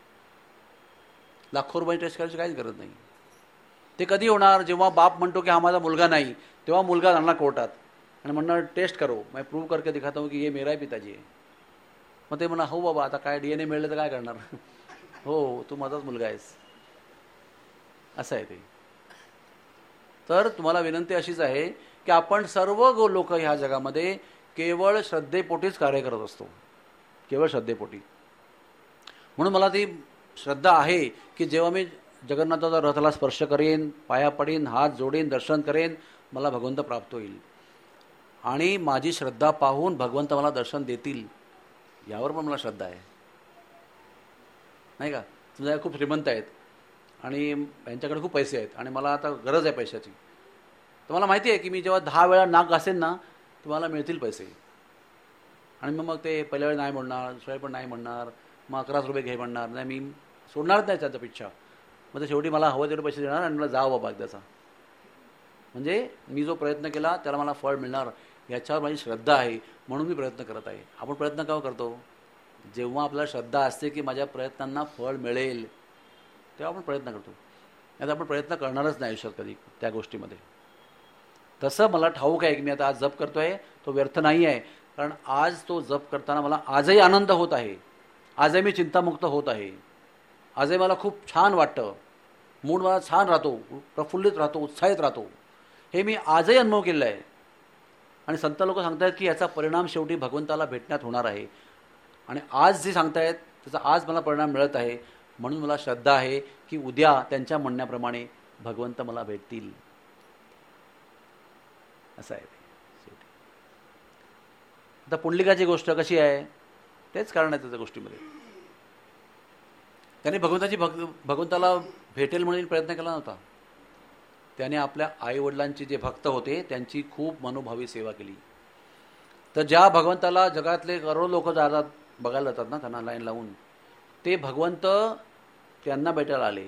लाखो रुपये टेस्ट करायची काहीच गरज नाही. ते कधी होणार? जेव्हा बाप म्हणतो की हा माझा मुलगा नाही, तेव्हा मुलगा जाणार कोर्टात आणि म्हणणार टेस्ट करो, मैं प्रूव्ह करके दिखाता हूँ की ये मेरा ही पिताजी आहे. मग ते म्हणा हो बाबा आता काय डी एन ए मिळलं तर काय करणार? हो तू माझाच मुलगा आहेस. असं आहे ते. तर तुम्हाला विनंती अशीच आहे की आपण सर्व लोक ह्या जगामध्ये केवळ श्रद्धेपोटीच कार्य करत असतो, केवळ श्रद्धेपोटी. म्हणून मला ती श्रद्धा आहे की जेव्हा मी जगन्नाथाचा रथाला स्पर्श करेन, पाया पडेन, हात जोडेन, दर्शन करेन, मला भगवंत प्राप्त होईल आणि माझी श्रद्धा पाहून भगवंत मला दर्शन देतील, यावर पण मला श्रद्धा आहे. नाही का? तुझ्या खूप श्रीमंत आहेत आणि यांच्याकडे खूप पैसे आहेत आणि मला आता गरज आहे पैशाची, तर मला माहिती आहे की मी जेव्हा दहा वेळा नाक घासेन ना तुम्हाला मिळतील पैसे. आणि मग मग ते पहिल्या वेळी नाही म्हणणार, दुसऱ्या पण नाही म्हणणार, मग अकराच रुपये घे म्हणणार, नाही मी सोडणारच नाही त्याचा पिच्छा. मग ते शेवटी मला हवं तेवढे पैसे देणार आणि मला जावं बाबा एकदाचा. म्हणजे मी जो प्रयत्न केला त्याला मला फळ मिळणार याच्यावर माझी श्रद्धा आहे, म्हणून मी प्रयत्न करत आहे. आपण प्रयत्न केव्हा करतो? जेव्हा आपल्याला श्रद्धा असते की माझ्या प्रयत्नांना फळ मिळेल तेव्हा आपण प्रयत्न करतो. आता आपण प्रयत्न करणारच नाही आयुष्यात कधी त्या गोष्टीमध्ये. तसं मला ठाऊक आहे की मी आता आज जप करतो आहे तो व्यर्थ नाही आहे, कारण आज तो जप करताना मला आजही आनंद होत आहे, आजही मी चिंतामुक्त होत आहे, आजही मला खूप छान वाटतं, मूड मला छान राहतो, प्रफुल्लित राहतो, उत्साहित राहतो. हे मी आजही अनुभव केलेला आहे. आणि संत लोक सांगतात की याचा परिणाम शेवटी भगवंताला भेटण्यात होणार आहे. आणि आज जे सांगतायत त्याचा आज मला परिणाम मिळत आहे, म्हणून मला श्रद्धा आहे की उद्या त्यांच्या म्हणण्याप्रमाणे भगवंत मला भेटतील. असं आहे शेवटी. आता पुंडलिकाची गोष्ट कशी आहे? तेच कारण आहे त्याच्या गोष्टीमध्ये. त्याने भगवंताची भग भगवंताला भेटेल म्हणून प्रयत्न केला नव्हता. त्याने आपल्या आईवडिलांचे जे भक्त होते त्यांची खूप मनोभावी सेवा केली. तर ज्या भगवंताला जगातले करोडो लोक जातात बघायला जातात ना त्यांना लाईन लावून, ते भगवंत त्यांना भेटायला आले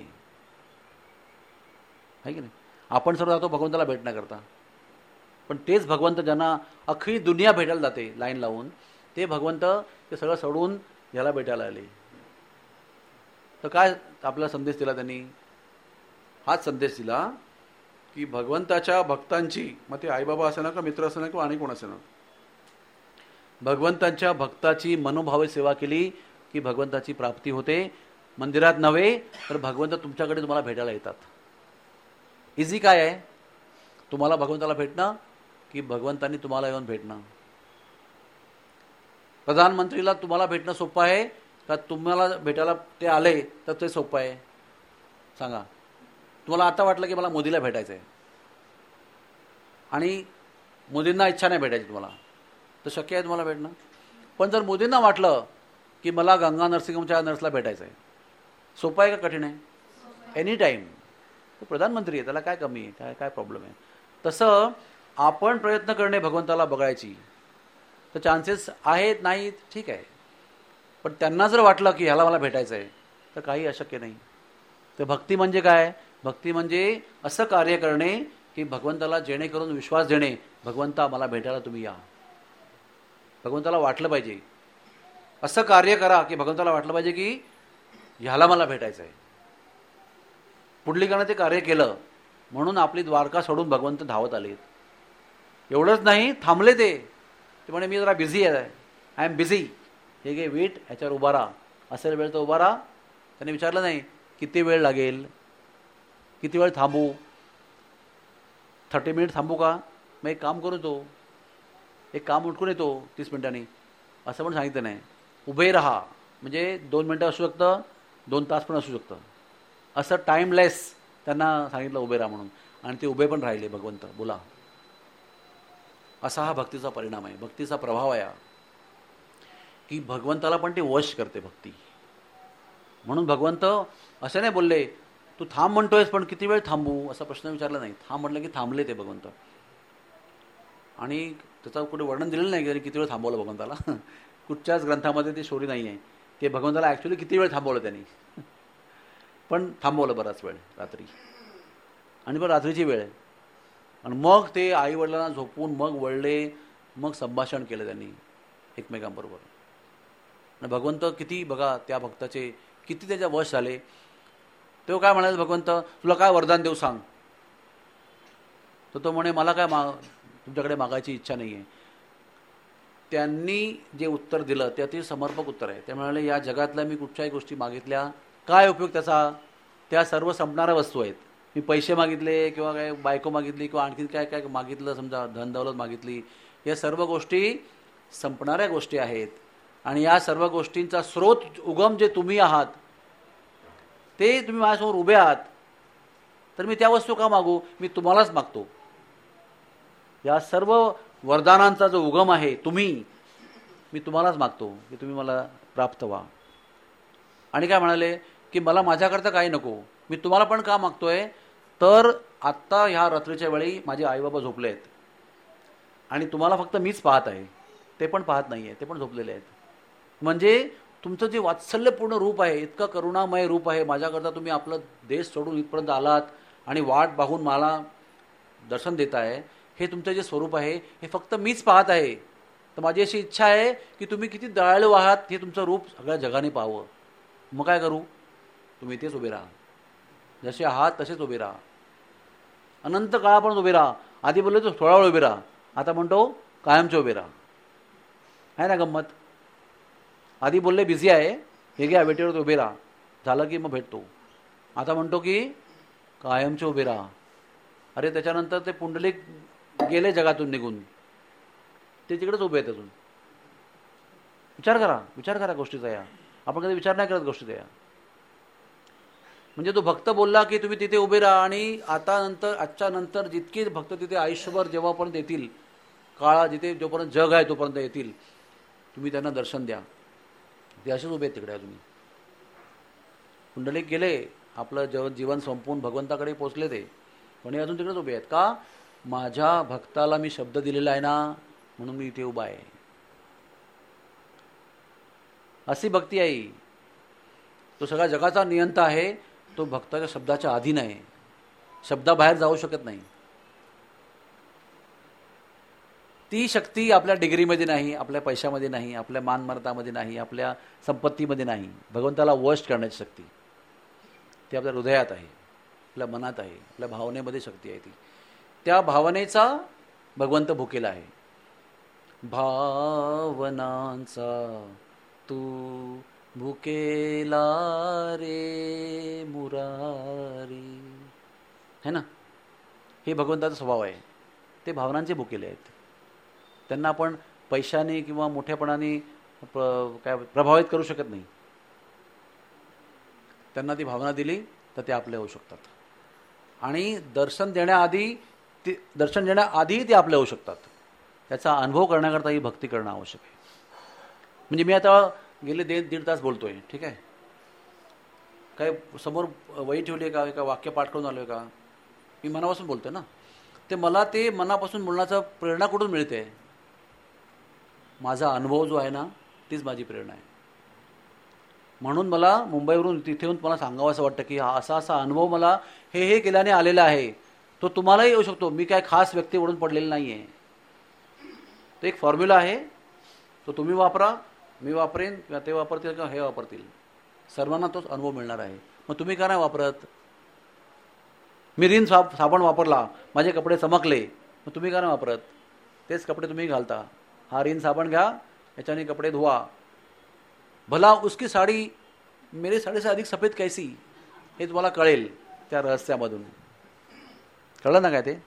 आहे की नाही? आपण सर्व जातो भगवंताला भेटण्याकरता, पण तेच भगवंत ज्यांना अख्खी दुनिया भेटायला जाते लाईन लावून, ते भगवंत ते सगळं सोडून ह्याला भेटायला आले. तर काय आपल्याला संदेश दिला त्यांनी? हाच संदेश दिला की भगवंताच्या भक्तांची, मग ते आईबाबा असे ना का मित्र असे ना किंवा आणि कोण असे ना, भगवंतांच्या भक्ताची मनोभावे सेवा केली की भगवंताची प्राप्ती होते. मंदिरात नव्हे तर भगवंत तुमच्याकडे तुम्हाला भेटायला येतात. इझी काय आहे? तुम्हाला भगवंताला भेटणं की भगवंतांनी तुम्हाला येऊन भेटणं? प्रधानमंत्रीला तुम्हाला भेटणं सोपं आहे का तुम्हाला भेटायला ते आले तर ते सोपं आहे? सांगा. तुम्हाला आता वाटलं की मला मोदीला भेटायचं आहे आणि मोदींना इच्छा नाही भेटायची तुम्हाला, तर शक्य आहे तुम्हाला भेटणं. पण जर मोदींना वाटलं की मला गंगा नरसिंहमच्या नर्सला भेटायचं आहे, सोपं आहे का कठीण आहे? Any time. तो प्रधानमंत्री आहे, त्याला काय कमी आहे, काय काय प्रॉब्लेम आहे? तसं आपण प्रयत्न करणे भगवंताला बघायची तर चान्सेस आहेत नाहीत ठीक आहे, पण त्यांना जर वाटलं की ह्याला मला भेटायचं आहे तर काही अशक्य नाही. तर भक्ती म्हणजे काय? भक्ती म्हणजे असं कार्य करणे की भगवंताला जेणेकरून विश्वास देणे, भगवंता मला भेटायला तुम्ही या. भगवंताला वाटलं पाहिजे, असं कार्य करा की भगवंताला वाटलं पाहिजे की ह्याला मला भेटायचं आहे. पुंडलिकाने ते कार्य केलं म्हणून आपली द्वारका सोडून भगवंत धावत आले. एवढंच नाही, थांबले ते. ते म्हणे मी जरा बिझी आहे, आय एम बिझी, हे घे वीट, ह्याच्यावर उभा राहा, असेल वेळ तर उभा राहा. त्याने विचारलं नाही किती वेळ लागेल, किती वेळ थांबू, थर्टी मिनिट थांबू का, मग एक काम करू, तो एक काम उठकून येतो तीस मिनिटांनी, असं पण सांगितलं नाही. उभे राहा म्हणजे दोन मिनटं असू शकतं, दोन तास पण असू शकतं, असं टाईमलेस त्यांना सांगितलं उभे राहा म्हणून, आणि ते उभे पण राहिले. भगवंत बोला. असा हा भक्तीचा परिणाम आहे, भक्तीचा प्रभाव आहे की भगवंताला पण ते वश करते भक्ती. म्हणून भगवंत असे नाही बोलले तू थांब म्हणतोयस पण किती वेळ थांबू, असा प्रश्न विचारला नाही. थांब म्हटलं की थांबले ते भगवंत. आणि त्याचं कुठे वर्णन दिलेलं नाही की किती वेळ थांबवलं भगवंताला. कुठच्याच ग्रंथामध्ये ती स्टोरी नाही आहे ते भगवंताला ॲक्च्युली किती वेळ थांबवलं त्यांनी. पण थांबवलं बराच वेळ रात्री, आणि पण रात्रीची वेळ आहे. आणि मग ते आईवडिलांना झोपून मग वळले, मग संभाषण केलं त्यांनी एकमेकांबरोबर. आणि भगवंत किती बघा त्या भक्ताचे किती त्याच्या वश झाले. तो काय म्हणाले, भगवंत तुला काय वरदान देऊ सांग. तर तो म्हणे मला काय मा तुमच्याकडे मागायची इच्छा नाही आहे. त्यांनी जे उत्तर दिलं ते अति समर्पक उत्तर आहे. ते म्हणाले या जगातल्या मी कुठच्याही गोष्टी मागितल्या काय उपयोग त्याचा, त्या सर्व संपणाऱ्या वस्तू आहेत. मी पैसे मागितले किंवा काय बायको मागितली किंवा आणखी काय काय मागितलं, समजा धन दौलत मागितली, या सर्व गोष्टी संपणाऱ्या गोष्टी आहेत. आणि या सर्व गोष्टींचा स्रोत उगम जे तुम्ही आहात ते तुम्ही माझ्यासमोर उभे आहात, तर मी त्या वस्तू का मागू, मी तुम्हालाच मागतो. या सर्व वरदानांचा जो उगम आहे तुम्ही, मी तुम्हालाच मागतो की तुम्ही मला प्राप्त व्हा. आणि काय म्हणाले की मला माझ्याकरता काही नको, मी तुम्हाला पण का मागतोय, तर आत्ता ह्या रात्रीच्या वेळी माझे आईबाबा झोपले आहेत आणि तुम्हाला फक्त मीच पाहत आहे, ते पण पाहत नाही आहे, ते पण झोपलेले आहेत. म्हणजे तुमचं जे वात्सल्यपूर्ण रूप आहे, इतकं करुणामय रूप आहे, माझ्याकरता तुम्ही आपलं देश सोडून इथपर्यंत आलात आणि वाट पाहून मला दर्शन देत आहे, हे तुमचं जे स्वरूप आहे हे फक्त मीच पाहत आहे. तर माझी अशी इच्छा आहे की तुम्ही किती दयाळू आहात हे तुमचं रूप सगळ्या जगाने पाहावं. मग काय करू, तुम्ही इथेच उभे राहा, जसे आहात तसेच उभे राहा, अनंत काळापर्यंत उभे राहा. आधी बोलले तो थोडा वेळ उभे राहा, आता म्हणतो कायमचे उभे राहा. आहे ना गंमत. आधी बोलले बिझी आहे, हे घ्या वेटेवर उभे राहा, झालं की मग भेटतो. आता म्हणतो की कायमचे उभे राहा. अरे त्याच्यानंतर ते पुंडलिक गेले जगातून निघून, ते तिकडेच उभे आहेत अजून. विचार करा, विचार करा गोष्टीचा. या आपण कधी विचार नाही करत गोष्टीचा. या म्हणजे तो भक्त बोलला की तुम्ही तिथे उभे राहा, आणि आता नंतर आजच्या नंतर जितके भक्त तिथे आयुष्यभर जेव्हापर्यंत येतील, काळा जिथे जोपर्यंत जग आहे तोपर्यंत येतील, तुम्ही त्यांना दर्शन द्या. ते असेच उभे आहेत तिकडे अजून. पुंडलिक गेले, आपलं जव जीवन संपवून भगवंताकडे पोचले ते, पण हे अजून तिकडेच उभे आहेत. का, माझ्या भक्ताला मी शब्द दिलेला आहे ना, म्हणून मी इथे उभा आहे. अशी भक्ती आहे. तो सगळ्या जगाचा नियंता आहे, तो भक्ताच्या शब्दाच्या अधीन आहे, शब्दाबाहेर जाऊ शकत नाही. ती शक्ती आपल्या डिग्रीमध्ये नाही, आपल्या पैशामध्ये नाही, आपल्या मानमर्यादामध्ये नाही, आपल्या संपत्तीमध्ये नाही. भगवंताला वश करण्याची शक्ती ती आपल्या हृदयात आहे, आपल्या मनात आहे, आपल्या भावनेमध्ये शक्ती आहे. ती त्या भावनेचा भगवंत भुकेला आहे. भावनांचा तू भुकेला रे मुरारी, है ना. हे भगवंताचा स्वभाव आहे. ते भावनांचे भुकेले आहेत. त्यांना आपण पैशाने किंवा मोठ्यापणाने काय प्रभावित करू शकत नाही. त्यांना ती भावना दिली तर ते आपले होऊ शकतात. आणि दर्शन देण्याआधी ते दर्शन देण्याआधी ते आपले होऊ शकतात. त्याचा अनुभव करण्याकरता ही भक्ती करणं आवश्यक आहे. म्हणजे मी आता गेले दीड दीड तास बोलतोय, ठीक आहे. काय समोर वही ठेवली आहे का, एका वाक्य पाठ करून आलो आहे का, मी मनापासून बोलतोय ना. ते मला ते मनापासून बोलण्याचा प्रेरणा कुठून मिळते, माझा अनुभव जो आहे ना, तीच माझी प्रेरणा आहे. म्हणून मला मुंबईवरून तिथे येऊन मला सांगावं असं वाटतं की हा असा असा अनुभव मला हे हे केल्याने आलेला आहे, तो तुम्हालाही येऊ शकतो. मी काय खास व्यक्ती ओढून पडलेली नाही आहे. तो एक फॉर्म्युला आहे, तो तुम्ही वापरा, मी वापरेन किंवा ते वापरतील किंवा हे वापरतील, सर्वांना तोच अनुभव मिळणार आहे. मग तुम्ही का नाही वापरत. मी रिन साब साबण वापरला, माझे कपडे चमकले, मग तुम्ही का नाही वापरत. तेच कपडे तुम्ही घालता. हा रिन साबण घ्या, याच्याने कपडे धुवा. भला उसकी साडी मेरी साडी से अधिक सफेद कैसी, हे तुम्हाला कळेल त्या रहस्यामधून. कळलं ना काय ते.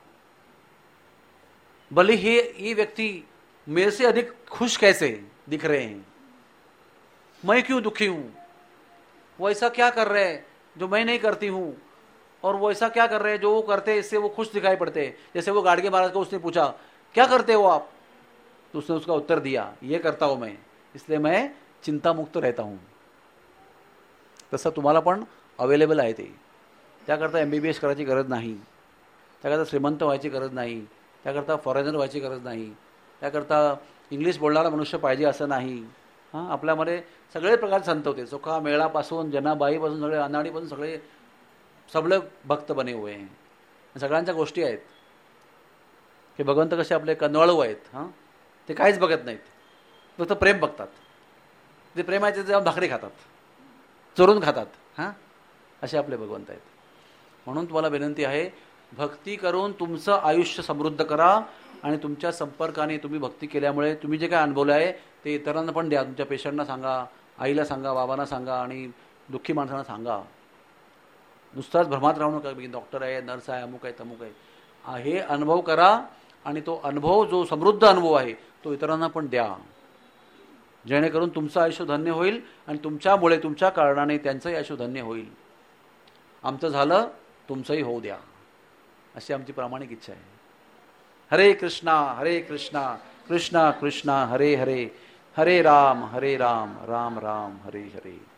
भले हे ये व्यक्ति मेरे से अधिक खुश कैसे दिख रहे हैं, मैं क्यों दुखी हूं. वो ऐसा क्या कर रहे हैं जो मैं नहीं करती हूं, और वो ऐसा क्या कर रहे हैं जो वो करते हैं इससे वो खुश दिखाई पड़ते हैं. जैसे वो गाड़गे महाराज को उसने पूछा क्या करते हो आप, तो उसने उसका उत्तर दिया ये करता हूं मैं, इसलिए मैं चिंता मुक्त रहता हूं. तसं तुम्हाला पण अवेलेबल आहे ते. त्याकरता एम बी बी एस करायची गरज नाही, त्याकरता श्रीमंत व्हायची गरज नाही, त्याकरता फॉरेनर व्हायची गरज नाही, त्याकरता इंग्लिश बोलणारा मनुष्य पाहिजे असं नाही. हां, आपल्यामध्ये सगळे प्रकार संत होते. चोखा मेळापासून जनाबाईपासून सगळे अनाडीपासून सगळे सबळे भक्त बने हुए हैं. सगळ्यांच्या गोष्टी आहेत की भगवंत कसे आपले कनवाळू आहेत. हां, ते काहीच बघत नाहीत, फक्त प्रेम बघतात. ते प्रेमाचे जाऊन भाकरी खातात, चोरून खातात. हां, असे आपले भगवंत आहेत. म्हणून तुम्हाला विनंती आहे, भक्ती करून तुमचं आयुष्य समृद्ध करा आणि तुमच्या संपर्काने तुम्ही भक्ती केल्यामुळे तुम्ही जे काय अनुभवलं आहे ते इतरांना पण द्या. तुमच्या पेशंटना सांगा, आईला सांगा, बाबांना सांगा आणि दुःखी माणसांना सांगा. नुसताच भ्रमात राहू नका की डॉक्टर आहे, नर्स आहे, अमुक आहे, तमुक आहे. हे अनुभव करा आणि तो अनुभव जो समृद्ध अनुभव आहे तो इतरांना पण द्या, जेणेकरून तुमचं आयुष्य धन्य होईल आणि तुमच्यामुळे तुमच्या कारणाने त्यांचंही आयुष्य धन्य होईल. आमचं झालं, तुमचंही होऊ द्या, अशी आमची प्रामाणिक इच्छा आहे. हरे कृष्णा हरे कृष्णा कृष्णा कृष्णा हरे हरे, हरे राम हरे राम राम राम हरे हरे.